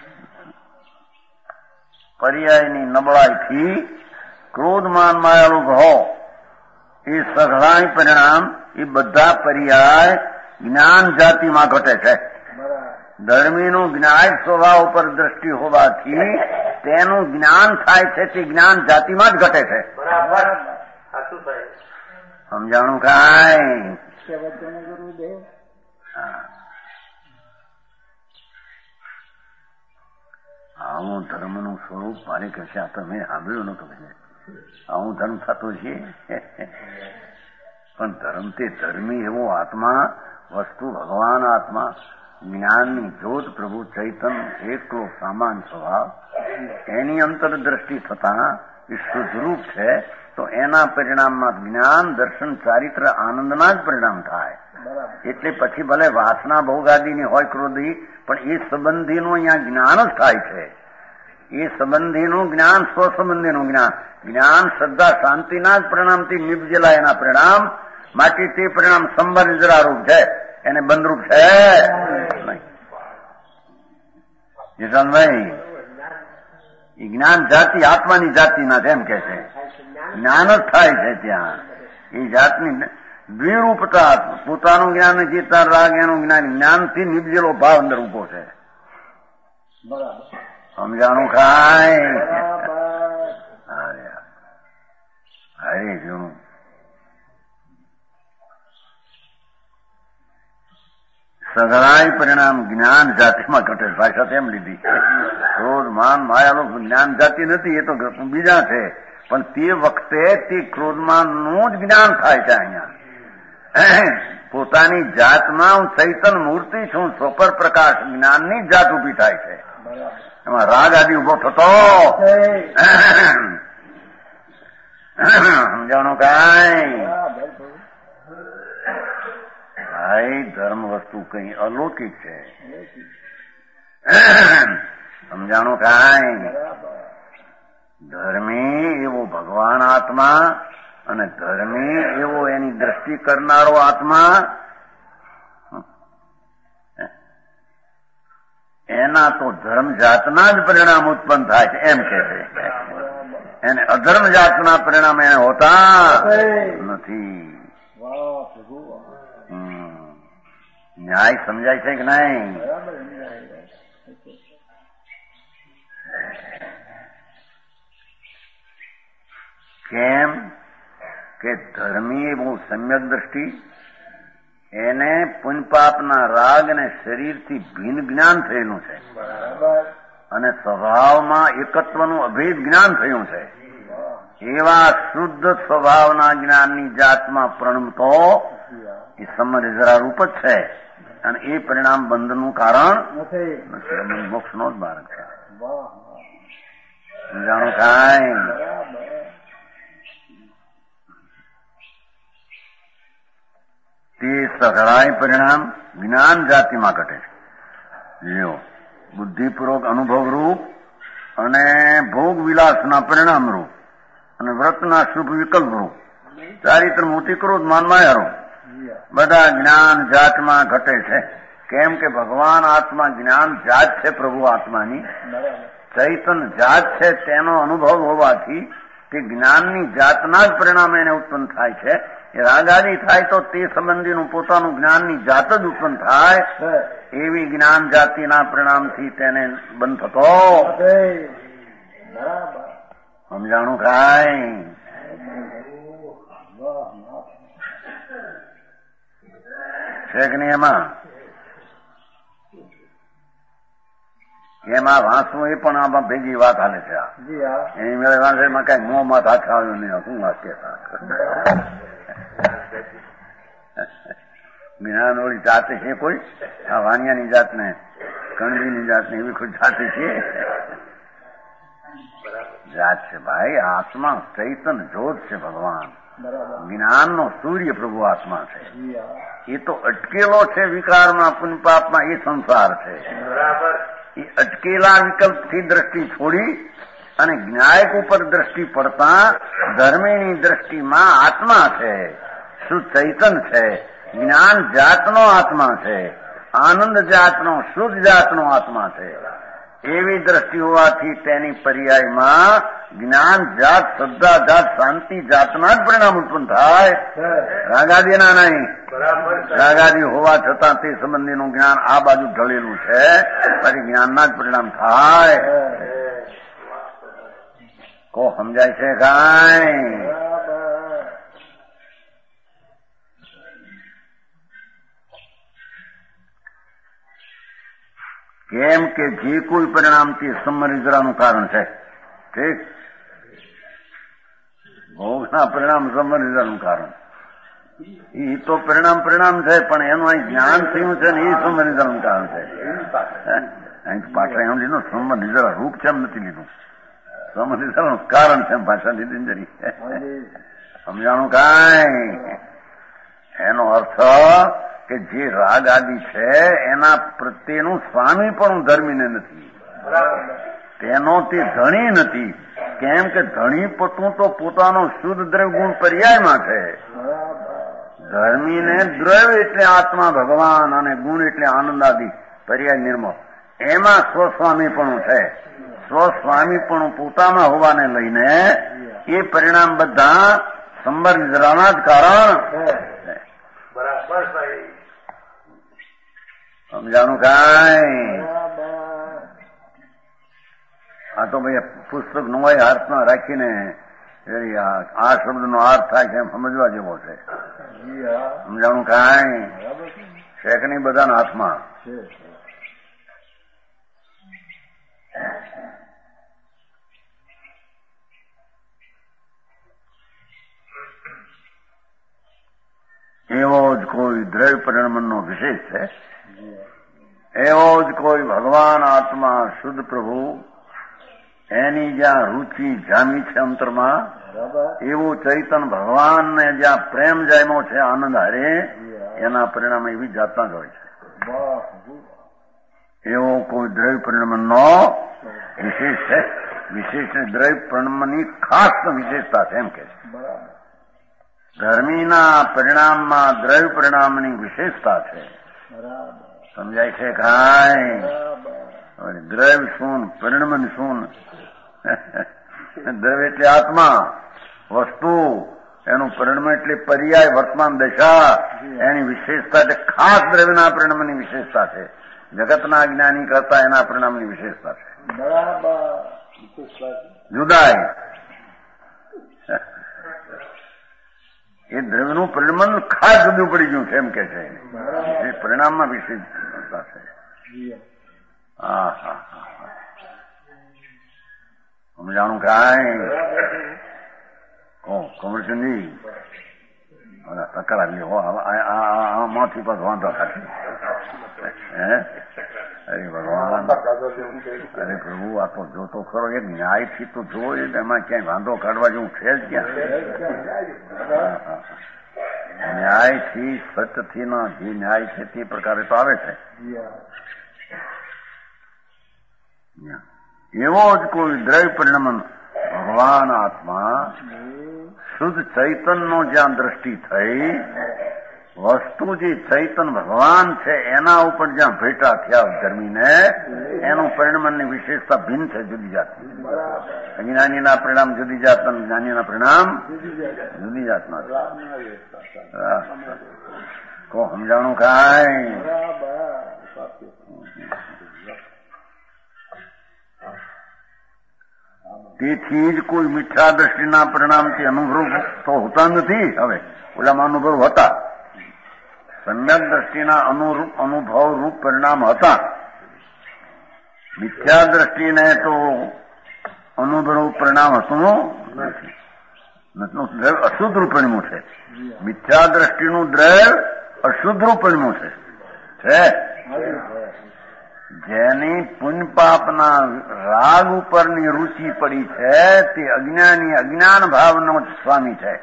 પર્યાયની નબળાઈથી ક્રોધમાન માયાલુપ હો એ સઘળાય પરિણામ એ બધા પર્યાય જ્ઞાન જાતિમાં ઘટે છે. ધર્મીનું જ્ઞાન સ્વભાવ ઉપર દ્રષ્ટિ હોવાથી તેનું જ્ઞાન થાય છે તે જ્ઞાન જાતિમાં જ ઘટે છે. સમજાણું કાંઈ? આવું ધર્મનું સ્વરૂપ મારે કહેશે આ તમે સાંભળ્યું નતું કે આવું ધર્મ થતો છે. પણ ધર્મ તે ધર્મી એવો આત્મા વસ્તુ ભગવાન આત્મા જ્ઞાનની જ્યોત પ્રભુ ચૈતન એકલો સામાન સ્વભાવ એની અંતરદ્રષ્ટિ થતા એ શુદ્ધરૂપ છે. તો એના પરિણામમાં જ્ઞાન દર્શન ચારિત્ર આનંદના જ પરિણામ થાય. એટલે પછી ભલે વાસના ભોગાદીની હોય ક્રોધી પણ એ સંબંધીનું અહીંયા જ્ઞાન જ થાય છે. એ સંબંધીનું જ્ઞાન સ્વસંબંધીનું જ્ઞાન જ્ઞાન શ્રદ્ધા શાંતિના જ પરિણામથી નિપજેલા એના પરિણામ માટે તે પરિણામ સંબંધ જરારૂપ છે એને બંધરૂપ છે નહીં. જીસનભાઈ એ જ્ઞાન જાતિ આત્માની જાતિના છે એમ કે છે. જ્ઞાન જ થાય છે ત્યાં એ જાતની દ્વિરૂપતા પોતાનું જ્ઞાન ચેતન રાગ એનું જ્ઞાન જ્ઞાનથી નિપજેલો ભાવ અંદર ઉભો છે. સમજાણું ખાય? હરે જૂનું સઘળાય પરિણામ જ્ઞાન જાતિમાં ઘટે. ભાષા તેમ લીધી ક્રોધ માન માયાલો જ્ઞાન જાતિ નથી, એ તો બીજા છે. પણ તે વખતે તે ક્રોધમાનનું જ જ્ઞાન થાય છે. અહીંયા પોતાની જાતમાં હું ચૈતન મૂર્તિ છું, સ્વપર પ્રકાશ જ્ઞાનની જાત ઉભી થાય છે. એમાં રાગ આદિ ઉભો થતો સમજાણું કાંઈ? ભાઈ ધર્મ વસ્તુ કઈ અલૌકિક છે. સમજાણું કાંઈ? ધર્મી એવો ભગવાન આત્મા અને ધર્મી એવો એની દ્રષ્ટિ કરનારો આત્મા એના તો ધર્મ જાતના જ પરિણામ ઉત્પન્ન થાય છે એમ કે છે. એને અધર્મ જાતના પરિણામ એને હોતા નથી. ન્યાય સમજાય છે કે નહીં? કેમ કે ધર્મી બહુ સમ્યક દ્રષ્ટિ એને પુણ્યપાપના રાગ અને શરીરથી ભિન્ન જ્ઞાન થયેલું છે અને સ્વભાવમાં એકત્વનું અભેદ જ્ઞાન થયું છે. એવા શુદ્ધ સ્વભાવના જ્ઞાનની જાતમાં પ્રણમતો એ સમરિઝરા રૂપ જ છે અને એ પરિણામ બંધનું કારણ નથી, મોક્ષનો જ માર્ગ છે. જાણો કાંઈ તે સઘળાય પરિણામ જ્ઞાન જાતિમાં ઘટે છે. લ્યો, બુદ્ધિપૂર્વક અનુભવ રૂપ અને ભોગ વિલાસના પરિણામ રૂપ અને વ્રતના શુભ વિકલ્પ રૂપ ચારિત્ર મૂર્તિ ક્રોધ માન માયા રૂપ બધા જ્ઞાન જાતમાં ઘટે છે. કેમ કે ભગવાન આત્મા જ્ઞાન જાત છે, પ્રભુ આત્માની ચૈતન જાત છે. તેનો અનુભવ હોવાથી તે જ્ઞાનની જાતના જ પરિણામ એને ઉત્પન્ન થાય છે. એ રાગાદી થાય તો તે સંબંધીનું પોતાનું જ્ઞાનની જાત જ ઉત્પન્ન થાય. એવી જ્ઞાન જાતિના પરિણામથી તેને બંધ થતો સમજાણું કાંઈ છે કે નહીં? એમાં એમાં વાંચવું એ પણ આમાં ભેગી વાત હાલે છે. એની મેળે વાંચેમાં કઈ મોં માં હાથ આવ્યો નહીં. શું વાત કે જ્ઞાન ઓળી જાતે છે કોઈ? આ વાણિયાની જાતને કણબીની જાતને એવી કોઈ જાતે છે? જાત છે ભાઈ. આત્મા ચૈતન જ્યોત છે ભગવાન. જ્ઞાનનો સૂર્ય પ્રભુ આત્મા છે. એ તો અટકેલો છે વિકારમાં પુણ્યપાપમાં. એ સંસાર છે. એ અટકેલા વિકલ્પથી દ્રષ્ટિ છોડી અને જ્ઞાયક ઉપર દ્રષ્ટિ પડતા ધર્મીની દ્રષ્ટિમાં આત્મા છે, શુદ્ધ ચૈતન છે, જ્ઞાન જાતનો આત્મા છે, આનંદ જાતનો શુદ્ધ જાતનો આત્મા છે. એવી દ્રષ્ટિ હોવાથી તેની પર્યાયમાં જ્ઞાન જાત, શ્રદ્ધા જાત, શાંતિ જાતના જ પરિણામ ઉત્પન્ન થાય, રાગાદીના નહીં. રાગાદી હોવા છતાં તે સંબંધીનું જ્ઞાન આ બાજુ ઢળેલું છે, પછી જ્ઞાનના જ પરિણામ થાય. કો સમજાય છે કાંઈ? કેમ કે જે કોઈ પરિણામ તે સમરિઝરાનું કારણ છે. ઠીક, ભોગના પરિણામ સમરિઝરાનું કારણ. એ તો પરિણામ પરિણામ છે, પણ એનું અહીં જ્ઞાન થયું છે ને એ સમરિઝરાનું કારણ છે. અહીં પાછા એમ લીધું સમરિઝરા રૂપ છે એમ નથી લીધું, સમરિઝરાનું કારણ છે ભાષા લીધી જરી. સમજાણું કાંઈ? એનો અર્થ કે જે રાગ આદિ છે એના પ્રત્યેનું સ્વામી પણ ધર્મીને નથી, તેનો તે ધણી નથી. કેમ કે ધણી પોતું તો પોતાનો શુદ્ધ દ્રવ્ય ગુણ પર્યાયમાં છે. ધર્મીને દ્રવ્ય એટલે આત્મા ભગવાન અને ગુણ એટલે આનંદ આદિ પર્યાય નિર્મળ. એમાં સ્વસ્વામીપણું છે. સ્વસ્વામીપણું પોતામાં હોવાને લઈને એ પરિણામ બધા સંબંધના જ કારણ બરાબર. સમજાણું કાંઈ? આ તો ભાઈ પુસ્તક નવાઈ હાથમાં રાખીને આ શબ્દનો અર્થ થાય છે એમ સમજવા જેવો છે. સમજાણું કાંઈ? છે કે નહીં બધાના હાથમાં? એવો જ કોઈ દ્રવ્ય પરિણામનો વિશેષ છે. એવો જ કોઈ ભગવાન આત્મા શુદ્ધ પ્રભુ એની જ્યાં રુચિ જામી છે અંતરમાં, એવું ચૈતન ભગવાનને જ્યાં પ્રેમ જામ્યો છે આનંદ હારે, એના પરિણામ એવી જાતના જ હોય છે. એવો કોઈ દ્રવ્ય પરિણામનો વિશેષ છે. વિશેષ દ્રવ્ય પરિણામની ખાસ વિશેષતા છે એમ કે છે. ધર્મીના પરિણામમાં દ્રવ્ય પરિણામની વિશેષતા છે. સમજાય છે કાંઈ? દ્રવ્ય શું, પરિણામ શું? દ્રવ્ય એટલે આત્મા, વસ્તુ, એનું પરિણામ એટલે પર્યાય, વર્તમાન દશા. એની વિશેષતા એટલે ખાસ દ્રવ્યના પરિણામની વિશેષતા છે. જગતના જ્ઞાની કરતા એના પરિણામની વિશેષતા છે. જુદાઈ એ દ્રવ્યનું પરિણામ ખાસ જુદું પડી ગયું છે એમ કે છે. એ પરિણામમાં વિશેષતા છે. હા હા હા સમજાણું કાંઈ કહો કમરચંદજી તકડા હો આમાંથી પાસ વાંધો થાય. હે અરે ભગવાન અરે પ્રભુ આ તો જોતો ખરો એક ન્યાયથી તો જોવો એમાં ક્યાંય વાંધો કાઢવા જેવું છે જ ક્યાં. ન્યાયથી સત્યથી ના જે ન્યાય છે તે પ્રકારે તો આવે છે. એવો જ કોઈ દ્રવ્ય પરિણામ ભગવાન આત્મા શુદ્ધ ચૈતનનો જ્યાં દ્રષ્ટિ થઈ વસ્તુ જે ચૈતન ભગવાન છે એના ઉપર જ્યાં ભેટા થયા જન્મીને એનું પરિણામની વિશેષતા ભિન્ન છે, જુદી જાતની. અજ્ઞાનીના પરિણામ જુદી જાતના, જ્ઞાનીના પરિણામ જુદી જાતના. કો સમજાણું કાંઈ? તેથી જ કોઈ મીઠા દ્રષ્ટિના પરિણામથી અનુભવ તો હોતા નથી. હવે ઓલામાં અનુભવ હતા, સમ્યક દ્રષ્ટિના અનુરૂપ અનુભવ રૂપ પરિણામ હતા. મિથ્યા દ્રષ્ટિને તો અનુભવ પરિણામ હતું નથી. દ્રવ્ય અશુદ્ધ રૂપ પરિણ્યું છે. મિથ્યા દ્રષ્ટિનું દ્રવ્ય અશુદ્ધ રૂપ પરિણ્યું છે. જેની પુણ્ય પાપના રાગ ઉપરની રુચિ પડી છે તે અજ્ઞાની અજ્ઞાન ભાવનો જ સ્વામી છે.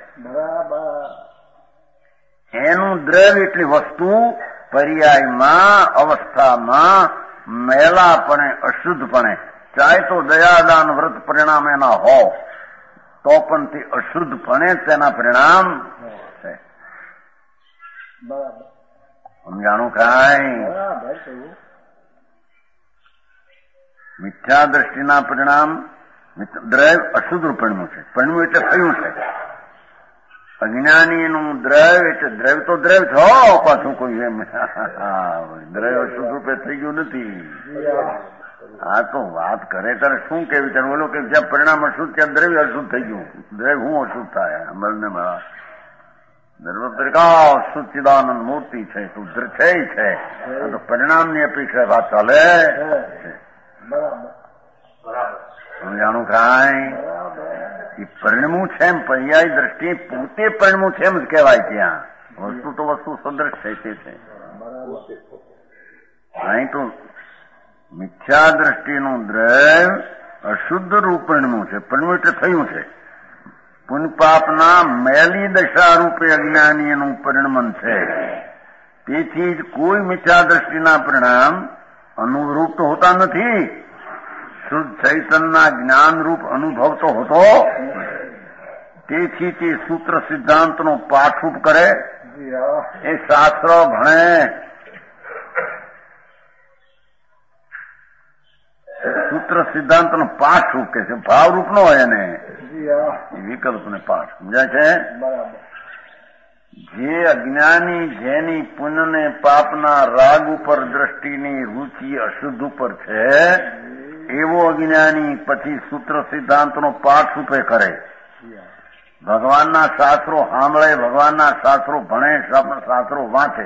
એનું દ્રવ્ય એટલી વસ્તુ પર્યાયમાં અવસ્થામાં મેલાપણે અશુદ્ધપણે ચાહે તો દયાદાન વ્રત પરિણામ એના હો તો પણ તે અશુદ્ધપણે તેના પરિણામ છે. સમજાણું કાંઈ? મિથ્યા દ્રષ્ટિના પરિણામ દ્રવ્ય અશુદ્ધ પરિણ્યું છે. પરિણ્યું એટલે થયું છે. અજ્ઞાનીનું દ્રવ્ય એટલે દ્રવ્ય તો દ્રવ્ય છો પાછું કોઈ એમ દ્રવ્ય અશુદ્ધ રૂપે થઈ ગયું નથી. આ તો વાત કરે ત્યારે શું કેવી ત્યારે બોલો કે જ્યાં પરિણામ અશુદ્ધ ત્યાં દ્રવ્ય અશુદ્ધ થઈ ગયું. દ્રવ્ય હું અશુદ્ધ થાય અમલને મારા દ્રવ્ય સચ્ચિદાનંદ મૂર્તિ છે, શુદ્ધ છે છે તો પરિણામની અપેક્ષા વાત ચાલે. સમજાણું કાંઈ? એ પરિણમું છે એમ પર્યાય દ્રષ્ટિએ પોતે પરિણમું છે એમ જ કહેવાય. ત્યાં વસ્તુ તો વસ્તુ સદૃશ છે તે છે. અહીં તો મિથ્યા દ્રષ્ટિનું દ્રવ્ય અશુદ્ધ રૂપ પરિણમું છે. પરિણમું એટલે થયું છે. પુણ્ય પાપના મેલી દશા રૂપે અજ્ઞાની એનું પરિણમન છે. તેથી જ કોઈ મિથ્યા દ્રષ્ટિના પરિણામ અનુરૂપ તો હોતા નથી. શુદ્ધ ચૈતનના જ્ઞાનરૂપ અનુભવ તો હોતો. તેથી તે સૂત્ર સિદ્ધાંતનો પાઠરૂપ કરે, એ શાસ્ત્ર ભણે, સૂત્ર સિદ્ધાંતનો પાઠરૂપ કે છે. ભાવરૂપ નો હોય એને વિકલ્પને પાઠ સમજાય છે. જે અજ્ઞાની જેની પુણ્યને પાપના રાગ ઉપર દ્રષ્ટિની રુચિ અશુદ્ધ ઉપર છે એવો અજ્ઞાની પછી સૂત્ર સિદ્ધાંતનો પાઠ રૂપે કરે. ભગવાનના શાસ્ત્રો સાંભળે, ભગવાનના શાસ્ત્રો ભણે, શાસ્ત્રો વાંચે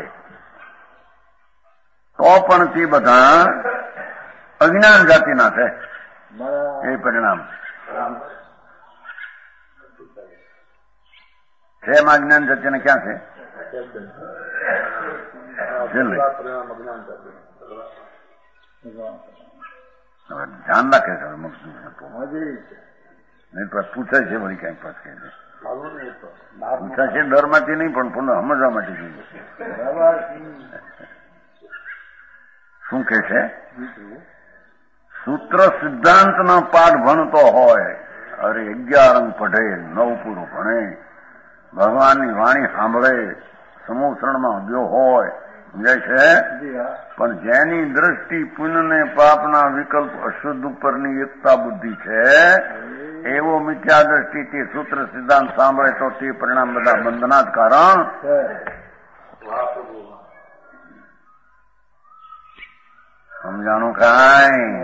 તો પણ તે બધા અજ્ઞાન જાતિના છે. એ પરિણામ છે. એમાં અજ્ઞાન જાતિને ક્યાં છે? ધ્યાન રાખે છે. નહીં તો પૂછે છે વળી ક્યાંક પાસ કે પૂછે છે ડર માંથી નહીં પણ પુનઃ સમજવા માટે જોઈએ. શું કે છે? સૂત્ર સિદ્ધાંતનો પાઠ ભણતો હોય, અરે અગિયાર અંગ પઢે, નવ પૂરું ભણે, ભગવાનની વાણી સાંભળે, સમૂહમાં ગયો હોય, સમજાય છે. પણ જેની દ્રષ્ટિ પુણ્યને પાપના વિકલ્પ અશુદ્ધ ઉપરની એકતા બુદ્ધિ છે એવો મિથ્યા દ્રષ્ટિ તે સૂત્ર સિદ્ધાંત સાંભળે તો તે પરિણામ બધા બંધના જ કારણ. સમજાણું કાંઈ?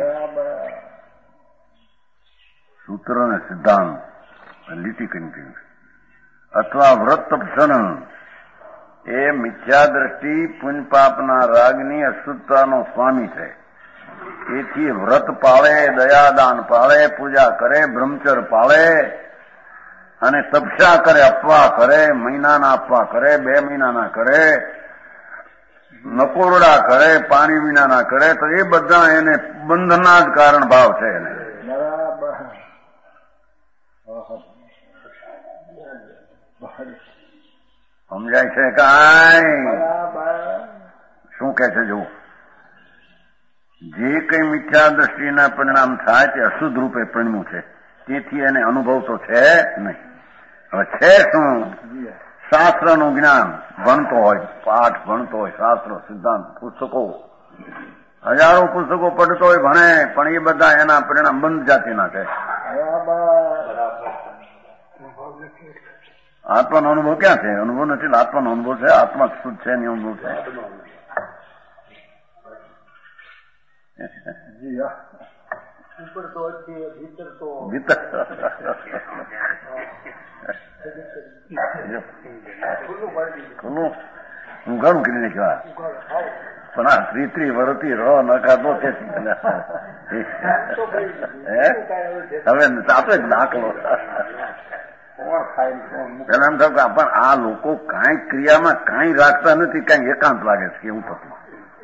સૂત્ર ને સિદ્ધાંત લીટી કરી અથવા વ્રત તપસણ એ મિથ્યા દ્રષ્ટિ પુણ્ય પાપના રાગની અશુદ્ધતાનો સ્વામી છે. એથી વ્રત પાળે, દયાદાન પાળે, પૂજા કરે, બ્રહ્મચર પાળે અને તપસ્યા કરે, અપવા કરે, મહિનાના અપવા કરે, બે મહિનાના કરે, નકોરડા કરે, પાણી વિનાના કરે, તો એ બધા એને બંધના જ કારણ ભાવ છે. એને સમજાય છે કાંઈ? શું કે છે? જો જે કઈ મિથ્યા દ્રષ્ટિના પરિણામ થાય તે અશુદ્ધ રૂપે પરિણ્યું છે. તેથી એને અનુભવ તો છે નહીં. હવે છે શું? શાસ્ત્રનું જ્ઞાન ભણતો હોય, પાઠ ભણતો હોય, શાસ્ત્ર સિદ્ધાંત પુસ્તકો હજારો પુસ્તકો પડતો હોય, ભણે, પણ એ બધા એના પરિણામ બંધ જાતિના છે. આત્માનો અનુભવ ક્યાં છે? અનુભવ નથી. આત્માનો અનુભવ છે. આત્મા શુદ્ધ છે એની અનુભવ છે. ઉપર તો ભીતર તો ભીતર હું ઘણું કરીને કહેવા પણ આ ત્રી ત્રી વર્ષથી રહો નખાતો તે હવે આપે જ દાખલો. પેલા એમ થયું કે પણ આ લોકો કાંઈ ક્રિયામાં કાંઈ રાખતા નથી, કાંઈ એકાંત લાગે છે એવું થતું.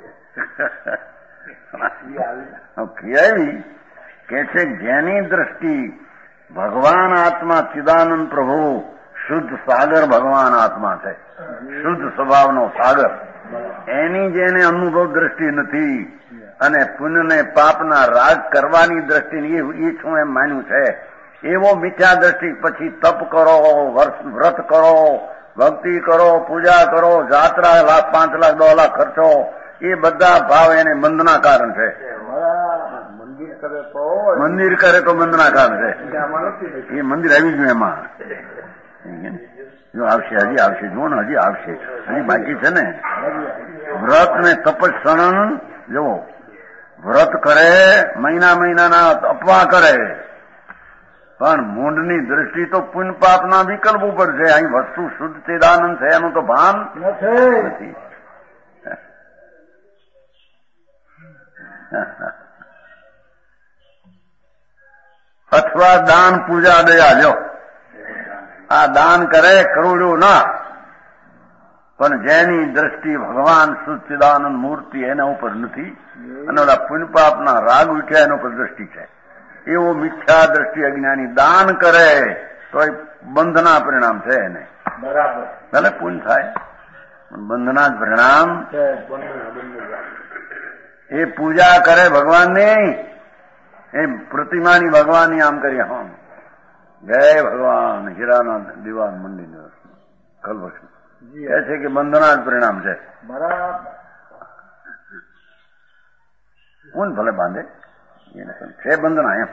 ક્રિયા કે છે જેની દ્રષ્ટિ ભગવાન આત્મા ચિદાનંદ પ્રભુ શુદ્ધ સાગર ભગવાન આત્મા છે, શુદ્ધ સ્વભાવનો સાગર, એની જેને અનુભવ દ્રષ્ટિ નથી અને પુણ્યને પાપના રાગ કરવાની દ્રષ્ટિ એ શું એમ માન્યું છે, એવો મિથ્યા દ્રષ્ટિ પછી તપ કરો, વ્રત કરો, ભક્તિ કરો, પૂજા કરો, જાત્રા લાખ પાંચ લાખ દો લાખ ખર્ચો, એ બધા ભાવ એને બંધના કારણ છે. મંદિર કરે તો બંધના કારણ છે. એ મંદિર આવી ગયું એમાં. જો આવશે, હજી આવશે, જુઓ ને હજી આવશે, હજી બાકી છે ને. વ્રત ને તપસ્સણ જુઓ, વ્રત કરે, મહિના મહિનાના અપવા કરે, પણ મૂંડની દ્રષ્ટિ તો પુણ્ય પાપના વિકલ્પ ઉપર છે. અહીં વસ્તુ શુદ્ધ ચેદાનંદ છે એનું તો ભાન નથી. અથવા દાન, પૂજા, દયા. જો આ દાન કરે કરોડો ના, પણ જેની દ્રષ્ટિ ભગવાન સચ્ચિદાનંદ મૂર્તિ એના ઉપર નથી અને ઓલા પુણ્ય પાપના રાગ ઉઠ્યા એના ઉપર દ્રષ્ટિ છે, એવો મિથ્યા દ્રષ્ટિ અજ્ઞાની દાન કરે તો એ બંધના પરિણામ છે. એને બરાબર ભલે પુણ્ય થાય પણ બંધના જ પરિણામ. એ પૂજા કરે ભગવાનની, એ પ્રતિમાની ભગવાનની આમ કરી હા જય ભગવાન હીરાના દિવાન મંદિર કલ્પક્ષ કહે છે કે બંધના જ પરિણામ છે. બરાબર. કોણ ભલે બાંધે છે બંધના એમ.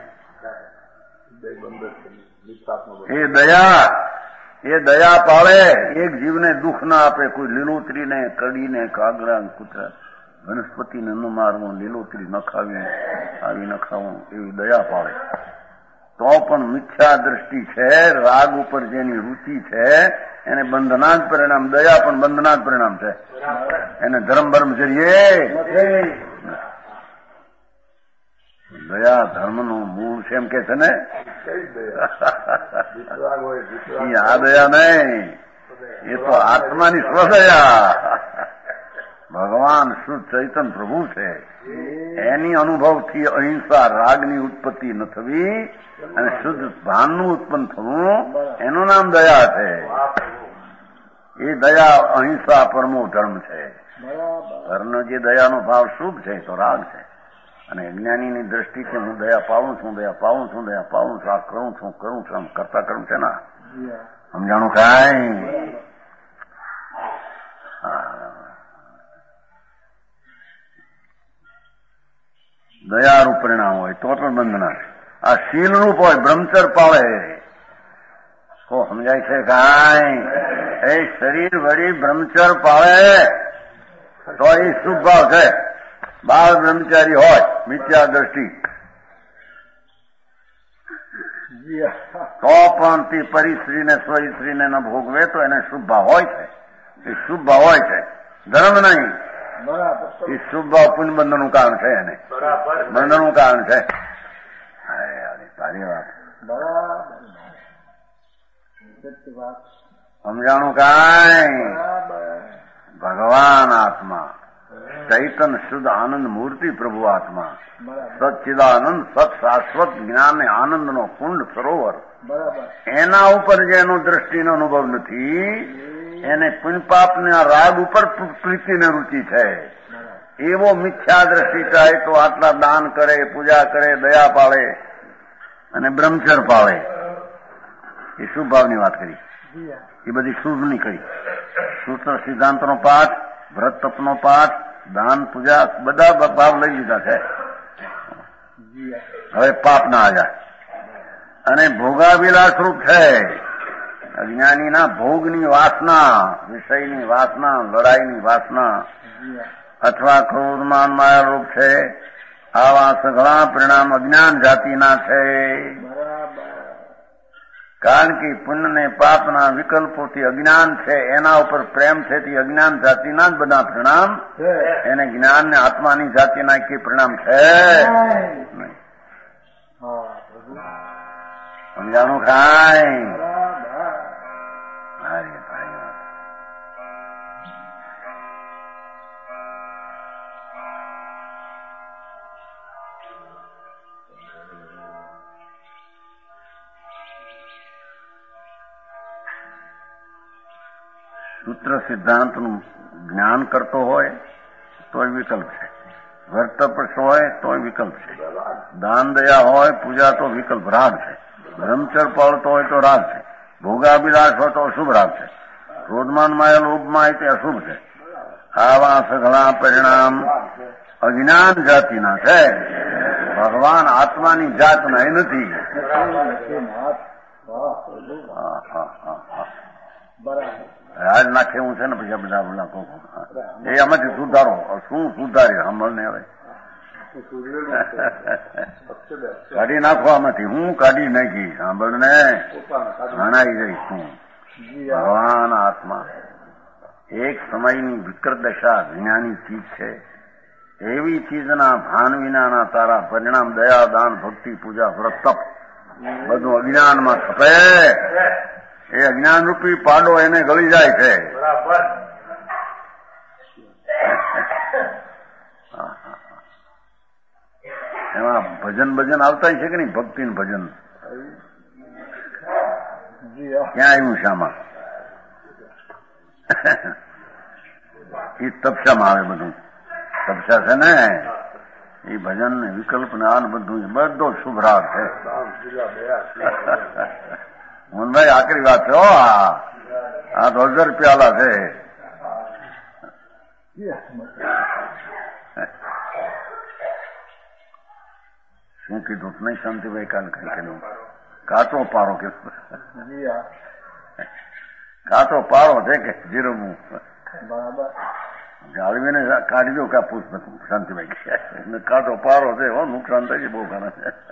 એ દયા, એ દયા પાળે, એક જીવને દુઃખ ના આપે. કોઈ લીલોતરીને, કડીને, કાગડા, કૂતરા, વનસ્પતિને ન મારવું, લીલોતરી ન ખાવી, આવી ન ખાવું, એવી દયા પાળે. તો પણ મિથ્યા દ્રષ્ટિ છે, રાગ ઉપર જેની રુચિ છે એને બંધના જ પરિણામ. દયા પણ બંધના જ પરિણામ છે. એને ધર્મ બર્મ જરીએ દયા ધર્મનું મૂળ છે એમ કે છે ને. આ દયા નહીં, એ તો આત્માની સ્વદયા. ભગવાન શુદ્ધ ચૈતન્ય પ્રભુ છે, એની અનુભવથી અહિંસા રાગની ઉત્પત્તિ ન થવી અને શુદ્ધ ભાનનું ઉત્પન્ન થવું, એનું નામ દયા છે. એ દયા અહિંસા પરમો ધર્મ છે. ધર્મ જે દયાનો ભાવ શુભ છે તો રાગ છે. અને જ્ઞાનીની દ્રષ્ટિથી હું દયા પાવું છું, દયા પાવું છું, દયા પાવું છું, આ કરું છું, કરું છું, આમ કરતા કરું છે ને. સમજાણું કાંઈ? દયારૂપ પરિણામ હોય તો પણ બંધના. આ શીલરૂપ હોય, બ્રહ્મચર પાળે તો સમજાય છે કાંઈ? એ શરીર વળી બ્રહ્મચર પાળે તો એ શુભ ભાવ છે. બાળ બ્રહ્મચારી હોય મિથ્યા દ્રષ્ટિ, તો પણ તે પરિશ્રીને સ્વઈશ્રીને ન ભોગવે તો એને શુભ ભાવ હોય છે. એ શુભ ભાવ હોય છે, ધર્મ નહીં. એ શુભ ભાવ પુણ્યબંધનું કારણ છે, એને બંધનનું કારણ છે. સારી વાત. સમજાણું કાંઈ? ભગવાન આત્મા, ચૈતન શુદ્ધ આનંદ મૂર્તિ પ્રભુ આત્મા, સચ્ચિદાનંદ સત શાશ્વત જ્ઞાન આનંદનો કુંડ સરોવર. એના ઉપર જેનો દ્રષ્ટિનો અનુભવ નથી, એને પુણ્યપાપના રાગ ઉપર પ્રીતિને રુચિ છે. એવો મિથ્યા દ્રષ્ટિ થાય તો આટલા દાન કરે, પૂજા કરે, દયા પાળે અને બ્રહ્મચર્ય પાળે. એ શુભ ભાવની વાત કરી. એ બધી શુભની કરી. સૂત્ર સિદ્ધાંતનો પાઠ, વ્રત તપનો પાઠ, દાન પૂજા બધા ભાવ લઈ લીધા છે. હવે પાપ ના આવ્યા અને ભોગાવિલાસ રૂપ છે. અજ્ઞાનીના ભોગની વાસના, વિષયની વાસના, લડાઈની વાસના અથવા ક્રોધમાન માયા રૂપ છે. આવા સઘળા પરિણામ અજ્ઞાન જાતિના છે. કારણ કે પુણ્ય ને પાપના વિકલ્પોથી અજ્ઞાન છે, એના ઉપર પ્રેમ છે. તે અજ્ઞાન જાતિના જ બધા પરિણામ. એને જ્ઞાન ને આત્માની જાતિના કે પરિણામ છે નહીં. સમજાણું ખાય? સૂત્ર સિદ્ધાંતનું જ્ઞાન કરતો હોય તોય વિકલ્પ છે, વર્તપક્ષ હોય તોય વિકલ્પ છે, દાન દયા હોય, પૂજા તો વિકલ્પ રાગ છે, બ્રહ્મચર્ય પાળતો હોય તો રાગ છે, ભોગાભિલાષ હોય તો અશુભ રાગ છે, ક્રોધમાન માયા લોભમાં હોય તે અશુભ છે. આવા સઘળા પરિણામ અજ્ઞાન જાતિના છે. ભગવાન આત્માની જાતના એ નથી. રાજ નાખે એવું છે ને પછી બધા બધા એ આમાંથી સુધારો. શું સુધારે અમલને? હવે કાઢી નાખવા આમાંથી. હું કાઢી નાખી સાંભળને, જણાઈ જઈશ હું. ભગવાન આત્મા એક સમયની વિકૃત દશા જ્ઞાની ચીજ છે. એવી ચીજના ભાન વિનાના તારા પરિણામ દયા, દાન, ભક્તિ, પૂજા, વ્રત, તપ બધું અજ્ઞાનમાં થપે. એ અજ્ઞાન રૂપી પાડો એને ગળી જાય છે. એમાં ભજન ભજન આવતા છે કે નહીં? ભક્તિ ભજન ક્યાં આવ્યું છે આમાં? એ તપસામાં આવે બધું. તપસા છે ને એ ભજન ને વિકલ્પ ને આ બધું બધો શુભ રાગ છે. મોહનભાઈ આખરી વાત છે. આ તો હજાર રૂપિયા છે. શું કીધું નહીં શાંતિભાઈ? કાલ કઈ કીધું? કાચો પારો કે કાચો પારો છે કે જીરવું જાળવીને કાઢી દો. કા પૂછ શાંતિભાઈ કાચો પારો છે. હો નુકસાન થાય છે બહુ ઘણા.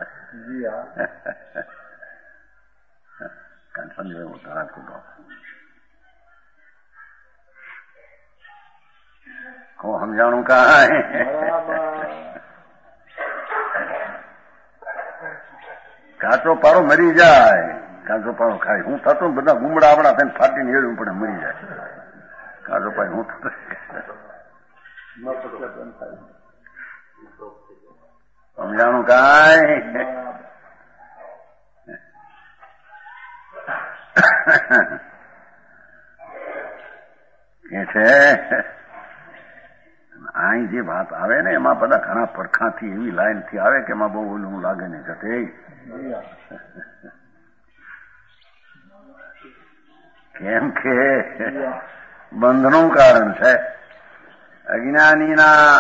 સંજય ઘણા કૂટો હું સમજાણું કાંઈ? કાચો પારો મરી જાય. કાચો પારો ખાય હું થતો બધા ગુમડા આપડા થઈને ફાટીને હેડવું પડે, મરી જાય. કાચો પાય હું થતો સમજાણું કાંઈ? કે છે અહીં જે વાત આવે ને એમાં બધા ઘણા પડખાથી એવી લાઈનથી આવે કે એમાં બહુ ઓલું લાગે ને જતે. કેમ કે બંધનું કારણ છે. અજ્ઞાનીના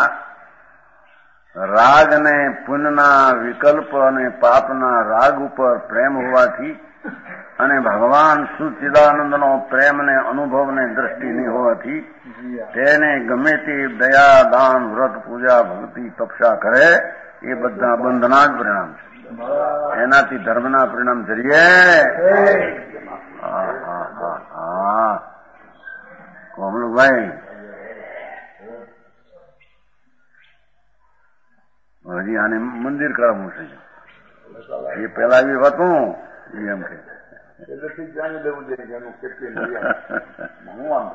રાગ ને પુણ્યના વિકલ્પ અને પાપના રાગ ઉપર પ્રેમ હોવાથી અને ભગવાન સુચિદાનંદનો પ્રેમને અનુભવને દ્રષ્ટિ નહીં હોવાથી તેને ગમે તે દયા, દાન, વ્રત, પૂજા, ભક્તિ, તપસ્યા કરે એ બધા બંધના જ પરિણામ છે. એનાથી ધર્મના પરિણામ જરીએ. હા હા હા હા કોમલુભાઈ હજી આને મંદિર કરાવવું છે. એ પેલા એવી હતું એમ કે જાણી લેવું જોઈએ કે એનું કેટલી હું વાંધો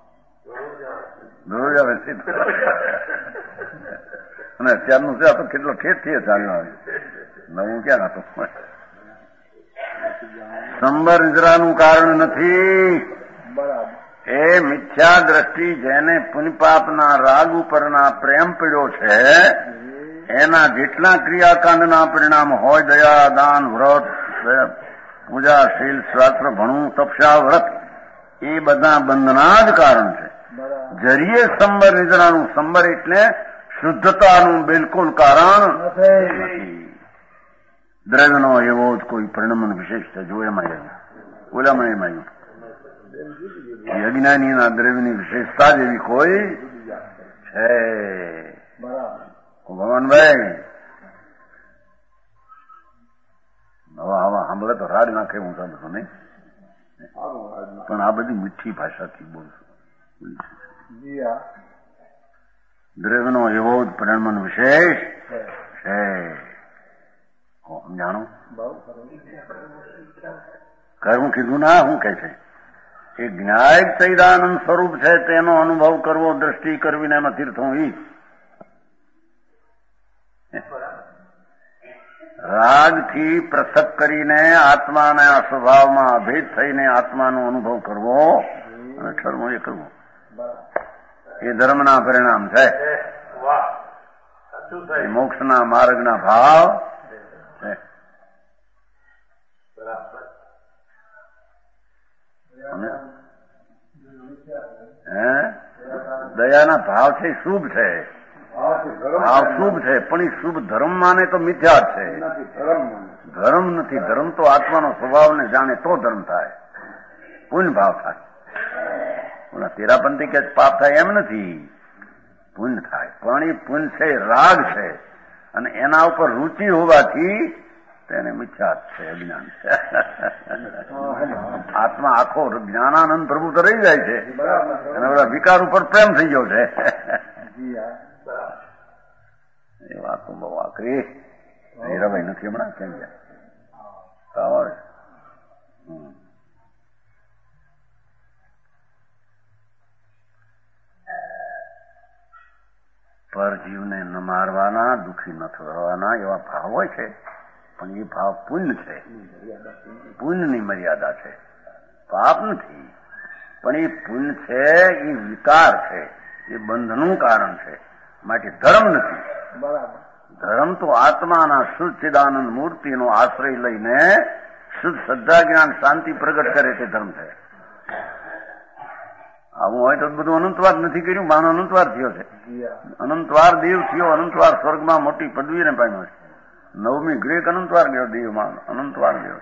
અને અત્યારનું છે તો કેટલો ઠેઠ થયે ચાલ્યો આવે નવું ક્યાં હતું. સંબર નિદ્રાનું કારણ નથી. એ મિથ્યા દ્રષ્ટિ જેને પુનિપાપના રાગ ઉપરના પ્રેમ પીડ્યો છે એના જેટલા ક્રિયાકાંડના પરિણામ હોય દયા દાન વ્રત પૂજા શીલ શાસ્ત્ર ભણવું તપસ્યા વ્રત એ બધા બંધના જ કારણ છે. જરીએ સંબર નિદ્રાનું સંબર એટલે શુદ્ધતાનું બિલકુલ કારણ નથી. દ્રવ્યનો એવો જ કોઈ પરિણમન વિશેષ છે. જો એમાં ઓલામાં એમાં અજ્ઞાનીના દ્રવ્યની વિશેષતા જેવી કોઈ છે. ભગવાનભાઈ હવા હવા સાંભળે તો રાડ નાખે હું સાંભળતો નહીં, પણ આ બધી મીઠી ભાષાથી બોલશું. દ્રવ્યનો એવો જ પરિણમન વિશેષ છે. સમજાણું? કરું કીધું ના શું કે છે? એ જ્ઞાયક સૈદાનંદ સ્વરૂપ છે તેનો અનુભવ કરવો, દ્રષ્ટિ કરવીને એમાં તીર્થો ઈ રાગથી પૃથક કરીને આત્માના સ્વભાવમાં અભેદ થઈને આત્માનો અનુભવ કરવો અને ઠરવો એ કરવો એ ધર્મના પરિણામ છે. મોક્ષના માર્ગના ભાવ છે. હે દયાના ભાવ છે શુભ છે. ભાવ શુભ છે પણ એ શુભ ધર્મ માને તો મિથ્યા છે. ધર્મ નથી. ધર્મ તો આત્માનો સ્વભાવને જાણે તો ધર્મ થાય, પુણ્ય ભાવ થાય. ઓલા તેરાપંથી કે પાપ થાય એમ નથી, પુણ્ય થાય. પણ એ પુણ્ય છે રાગ છે અને એના ઉપર રુચિ હોવાથી તેને મિથ્યા છે, અજ્ઞાન છે. આત્મા આખો જ્ઞાનાનંદ પ્રભુ તો રહી જાય છે અને ઓલા વિકાર ઉપર પ્રેમ થઈ ગયો છે. એ વાતો બહુ આકરી હીરાભાઈ નથી હમણાં કેમ જાય પર જીવને ન મારવાના, દુઃખી ન થવાના એવા ભાવ હોય છે. પણ એ ભાવ પુણ્ય છે, પુણ્યની મર્યાદા છે, પાપ નથી. પણ એ પુણ્ય છે એ વિકાર છે, એ બંધનું કારણ છે. માટે ધર્મ નથી. ધર્મ તો આત્માના શુદ્ધ ચિદાનંદ મૂર્તિનો આશ્રય લઈને શુદ્ધ શ્રદ્ધા જ્ઞાન શાંતિ પ્રગટ કરે તે ધર્મ છે. આવું હોય તો બધું અનંતવાર નથી કર્યું. માનો અનંતવાર થયો છે, અનંતવાર દેવ થયો, અનંતવાર સ્વર્ગમાં મોટી પદવીને પામ્યો છે. નવમી ગ્રેક અનંતવાર ગયો, દેવમાં અનંતવાર ગયો.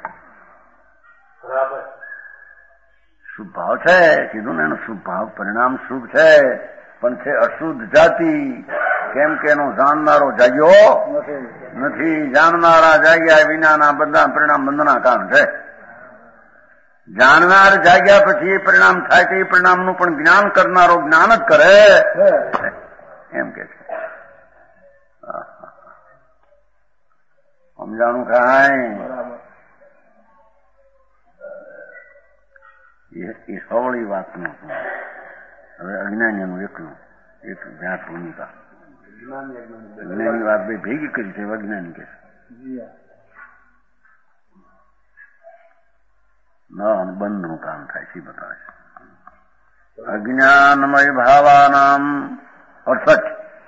શુભ ભાવ છે કીધું ને, એનો શુભ ભાવ પરિણામ શુભ છે પણ છે અશુદ્ધ જાતિ. કેમ કે એનો જાણનારો જાગ્યો નથી. જાણનારા જાગ્યા વિનાના બધા પરિણામ બંધના કારણ છે. જાણનાર જાગ્યા પછી એ પરિણામ થાય તો એ પરિણામનું પણ જ્ઞાન કરનારો જ્ઞાન જ કરે એમ કે છે. સમજાણું કાંઈ? એ સવળી વાત નું. હવે અજ્ઞાનીનું એકલું એક જ્ઞાત ભૂમિકા જ્ઞાની વાત ભાઈ ભેગી કરી છે. અજ્ઞાની કે બંધનું કામ થાય છે બતાવે છે. અજ્ઞાનમય ભાવાનામ અર્થક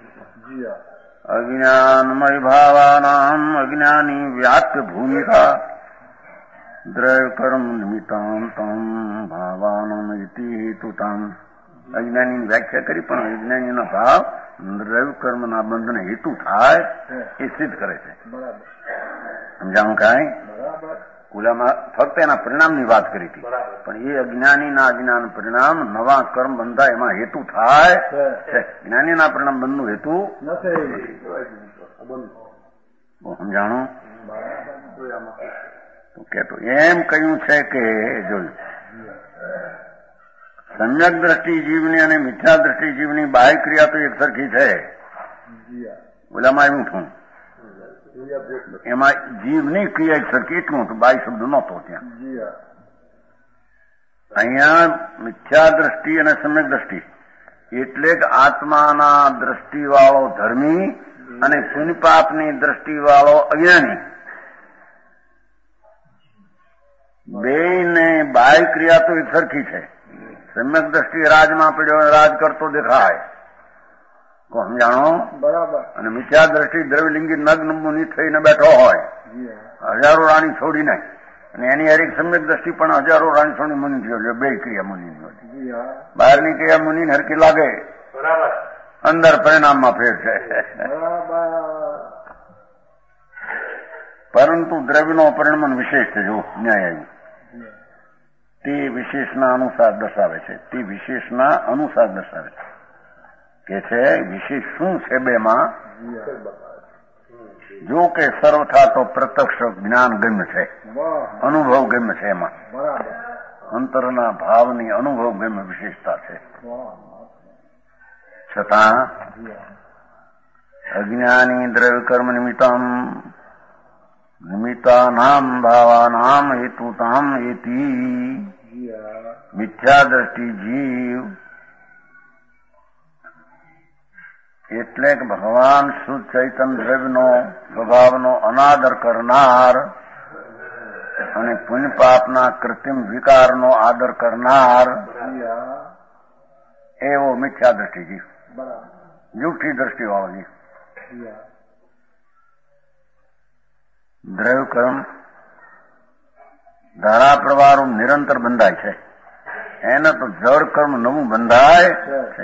અજ્ઞાનમય ભાવાનામ અજ્ઞાની વ્યાપ્ય ભૂમિકા દ્રવ્ય કર્મ નિમિત્તામ તમ ભાવાનમ ઇતિ હેતુતામ. અજ્ઞાનીની વ્યાખ્યા કરી પણ અજ્ઞાનીનો ભાવ દ્રવ્ય કર્મના બંધને હેતુ થાય એ સિદ્ધ કરે છે. સમજાણું કાંઈ? ઓલામાં ફક્ત એના પરિણામની વાત કરી હતી પણ એ અજ્ઞાનીના અજ્ઞાન પરિણામ નવા કર્મ બંધાય એમાં હેતુ થાય છે. જ્ઞાનીના પરિણામ બંધનું હેતુ નથી. સમજાણું? કે તો એમ કહ્યું છે કે જોયું સમ્યક દ્રષ્ટિ જીવની અને મિથ્યા દ્રષ્ટિ જીવની બાહ્ય ક્રિયા તો એક સરખી છે. ઓલામાં એવું થયું એમાં જીવની ક્રિયા એક સરખી એટલું હતું, બાહ્ય શબ્દ નહોતો ત્યાં. અહીંયા મિથ્યા દ્રષ્ટિ અને સમ્યક દ્રષ્ટિ એટલે જ આત્માના દ્રષ્ટિ વાળો ધર્મી અને પુણ્યપાપની દ્રષ્ટિ વાળો અજ્ઞાની બેયને બાહ્ય ક્રિયા તો એક સરખી છે. સમ્યક દ્રષ્ટિ રાજમાં પડ્યો રાજ કરતો દેખાય તો સમજાણો બરાબર, અને મિથ્યા દ્રષ્ટિ દ્રવ્યલિંગી નગ્ન મુનિ થઈને બેઠો હોય હજારો રાણી છોડીને, અને એની હરેક સમ્યક દ્રષ્ટિ પણ હજારો રાણી છોડી મુનિ થયો. બે ક્રિયા મુનિ બહારની ક્રિયા મુનિ હરકી લાગે બરાબર, અંદર પરિણામમાં ફેર છે. પરંતુ દ્રવ્યનો પરિણામ વિશેષ છે. જો ન્યાય તે વિશેષના અનુસાર દર્શાવે છે. તે વિશેષના અનુસાર દર્શાવે છે કે છે વિશેષ શું છે બેમાં. જો કે સર્વથા તો પ્રત્યક્ષ જ્ઞાન ગમ્ય છે, અનુભવ ગમ્ય છે. એમાં અંતરના ભાવની અનુભવ ગમ્ય વિશેષતા છે. છતાં અજ્ઞાની દ્રવ્ય કર્મ નિમિત્તમ નિમિત્તાનામ ભાવાનામ હેતુતામ એતી મિથ્યા દ્રષ્ટિ જીવ એટલે કે ભગવાન શુદ્ધ ચૈતન્ય દ્રવ્યનો સ્વભાવનો અનાદર કરનાર અને પુણ્ય પાપના કૃત્રિમ વિકારનો આદર કરનાર એવો મિથ્યા દ્રષ્ટિ જીવ, જૂઠી દ્રષ્ટિ વાળો જીવ. દ્રવ્ય કર્મ ધારા પ્રવારો નિરંતર બંધાય છે, એને તો જળ કર્મ નવું બંધાય છે.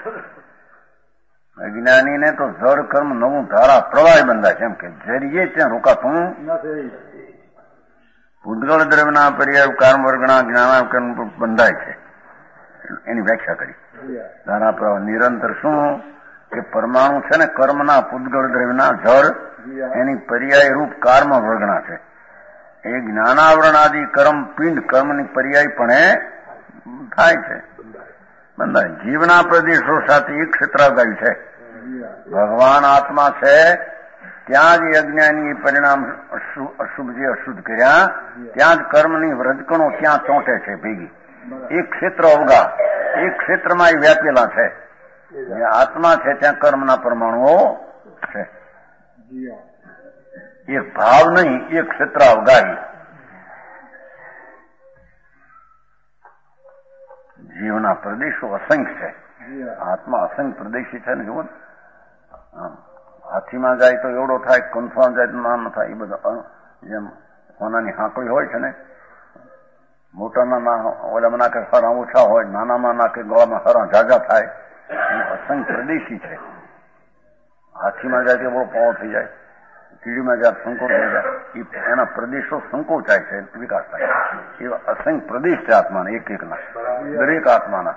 અજ્ઞાનીને તો જળ કર્મ નવું ધારા પ્રવાહ બંધાય છે. એમ કે જરીએ ત્યાં રોકાતું નથી. પૂતગળ દ્રવ્યના પર્યાય કર્મ વર્ગના જ્ઞાન કર્મ બંધાય છે. એની વ્યાખ્યા કરી. ધારા પ્રવાહ નિરંતર શું કે પરમાણુ છે ને કર્મના પૂતગળ દ્રવ્યના જળ એની પર્યાય રૂપ કર્મ વર્ગના છે. એ જ્ઞાનાવરણ આદિ કર્મ પિંડ કર્મની પર્યાય પણ થાય છે, બંધાય. જીવના પ્રદેશો સાથે એક ક્ષેત્ર અગાવ્યું છે. ભગવાન આત્મા છે ત્યાં જ અજ્ઞાની પરિણામ અશુભ જે અશુદ્ધ કર્યા ત્યાં જ કર્મની વ્રજકણો ત્યાં ચોંટે છે ભેગી. એક ક્ષેત્ર અવગા એક ક્ષેત્રમાં એ વ્યાપેલા છે. આત્મા છે ત્યાં કર્મના પરમાણુઓ છે. એક ભાવ નહીં, એક ક્ષેત્ર અવગાહી. જીવના પ્રદેશો અસંખ્ય છે. આત્મા અસંખ્ય પ્રદેશી છે ને. જુઓ હાથીમાં જાય તો એવડો થાય, કંથમાં જાય તો નાનો થાય. એ બધા જેમ સોનાની હાંકળી હોય છે ને, મોટાના ના ઓલામાં નાખે હરા ઓછા હોય, નાનામાં નાખે ગળામાં હરા ઝાઝા થાય. અસંખ્ય પ્રદેશી છે. હાથીમાં જાય તો એવડો પાવો થઈ જાય, કીડીમાં જાય સંકોચ થઈ જાય. એના પ્રદેશો સંકોચાય છે, વિકાસ થાય. એવા અસંખ્ય પ્રદેશ છે આત્માના, એક એકના, દરેક આત્માના.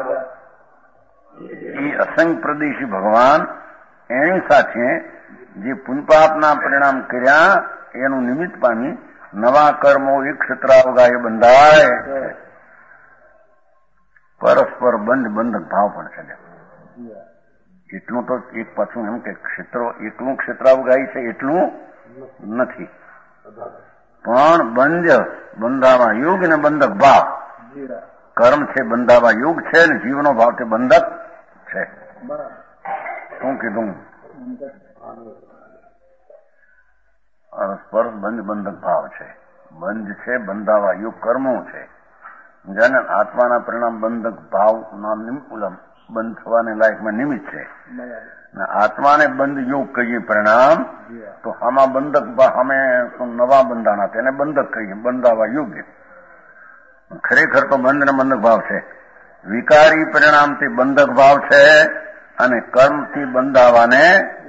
એ અસંખ્ય પ્રદેશી ભગવાન એની સાથે જે પુણ્યપાપના પરિણામ કર્યા એનું નિમિત્ત પામી નવા કર્મો એક ક્ષેત્રાવગાહે બંધાય. પરસ્પર બંધ બંધક ભાવ પણ છે. એટલું તો એક પાછું એમ કે ક્ષેત્રો એકલું ક્ષેત્રાવગાહી છે એટલું નથી, પણ બંધ બંધાવા યોગ ને બંધક ભાવ. કર્મ છે બંધાવા યોગ છે ને જીવનો ભાવ તે બંધક છે. શું કીધું? પરસ્પર બંધ બંધક ભાવ છે. બંધ છે બંધાવા યોગ કર્મો છે. જેને આત્માના પરિણામ બંધક ભાવ ના બંધ થવાને લાયકમાં નિમિત્ત છે. આત્માને બંધ યોગ કહીએ પરિણામ, તો આમાં બંધક અમે નવા બંધાણા તેને બંધક કહીએ, બંધાવા યોગ્ય. ખરેખર તો બંધ ને બંધક ભાવ છે. વિકારી પરિણામથી બંધક ભાવ છે અને કર્મથી બંધાવાને.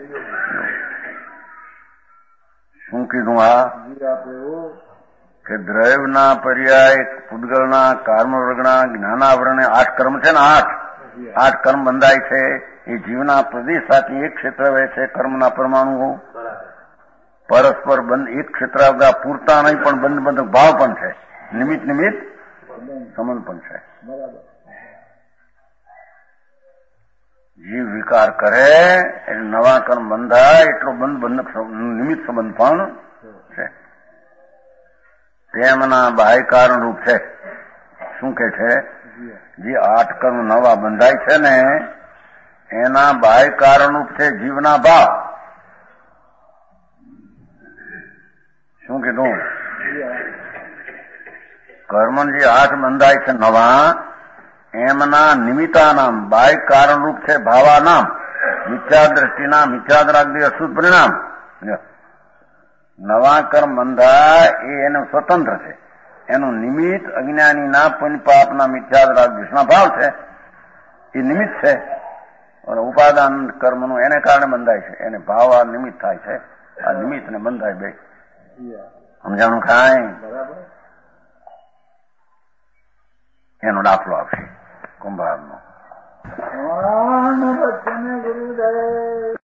શું કીધું? આ કે દ્રવ્યના પર્યાય પૂતગળના કર્મ વર્ગના જ્ઞાનાવરણે આઠ કર્મ છે ને, આઠ આઠ કર્મ બંધાય છે. એ જીવના પ્રદેશ સાથે એક ક્ષેત્ર રહે છે કર્મના પરમાણુ. પરસ્પર બંધ એક ક્ષેત્રાવગા પૂરતા નહીં પણ બંધ બંધક ભાવ પણ છે, નિમિત્ત નિમિત્ત સંબંધ પણ છે. જીવ વિકાર કરે એટલે નવા કર્મ બંધાય એટલો બંધ બંધક નિમિત્ત સંબંધ પણ છે. તેમના બાહ્ય કારણ રૂપ છે. શું કે છે? જે આઠ કર્મ નવા બંધાય છે ને એના બાહ્ય કારણ રૂપ છે જીવના ભાવ. શું કીધું? કર્મ જે આઠ બંધાય છે નવા એમના નિમિત્તાનામ બાહ્ય કારણ રૂપ છે ભાવાનામ મિથ્યા દ્રષ્ટિના મિથ્યાદરાગ્નિ અશુદ્ધ પરિણામ. નવા કર્મ બંધાય એ એનું સ્વતંત્ર છે, એનું નિમિત્ત અજ્ઞાનીના પુણ્ય પાપના મિથ્યાદરાગ્નિના ભાવ છે, એ નિમિત્ત છે. અને ઉપાદાન કર્મનું એને કારણે બંધાય છે, એને ભાવ આ નિમિત્ત થાય છે. આ નિમિત્ત ને બંધાય બે. સમજાણું ખાય? એનો દાખલો આપશે કુંભારનો. ગુરુદેવ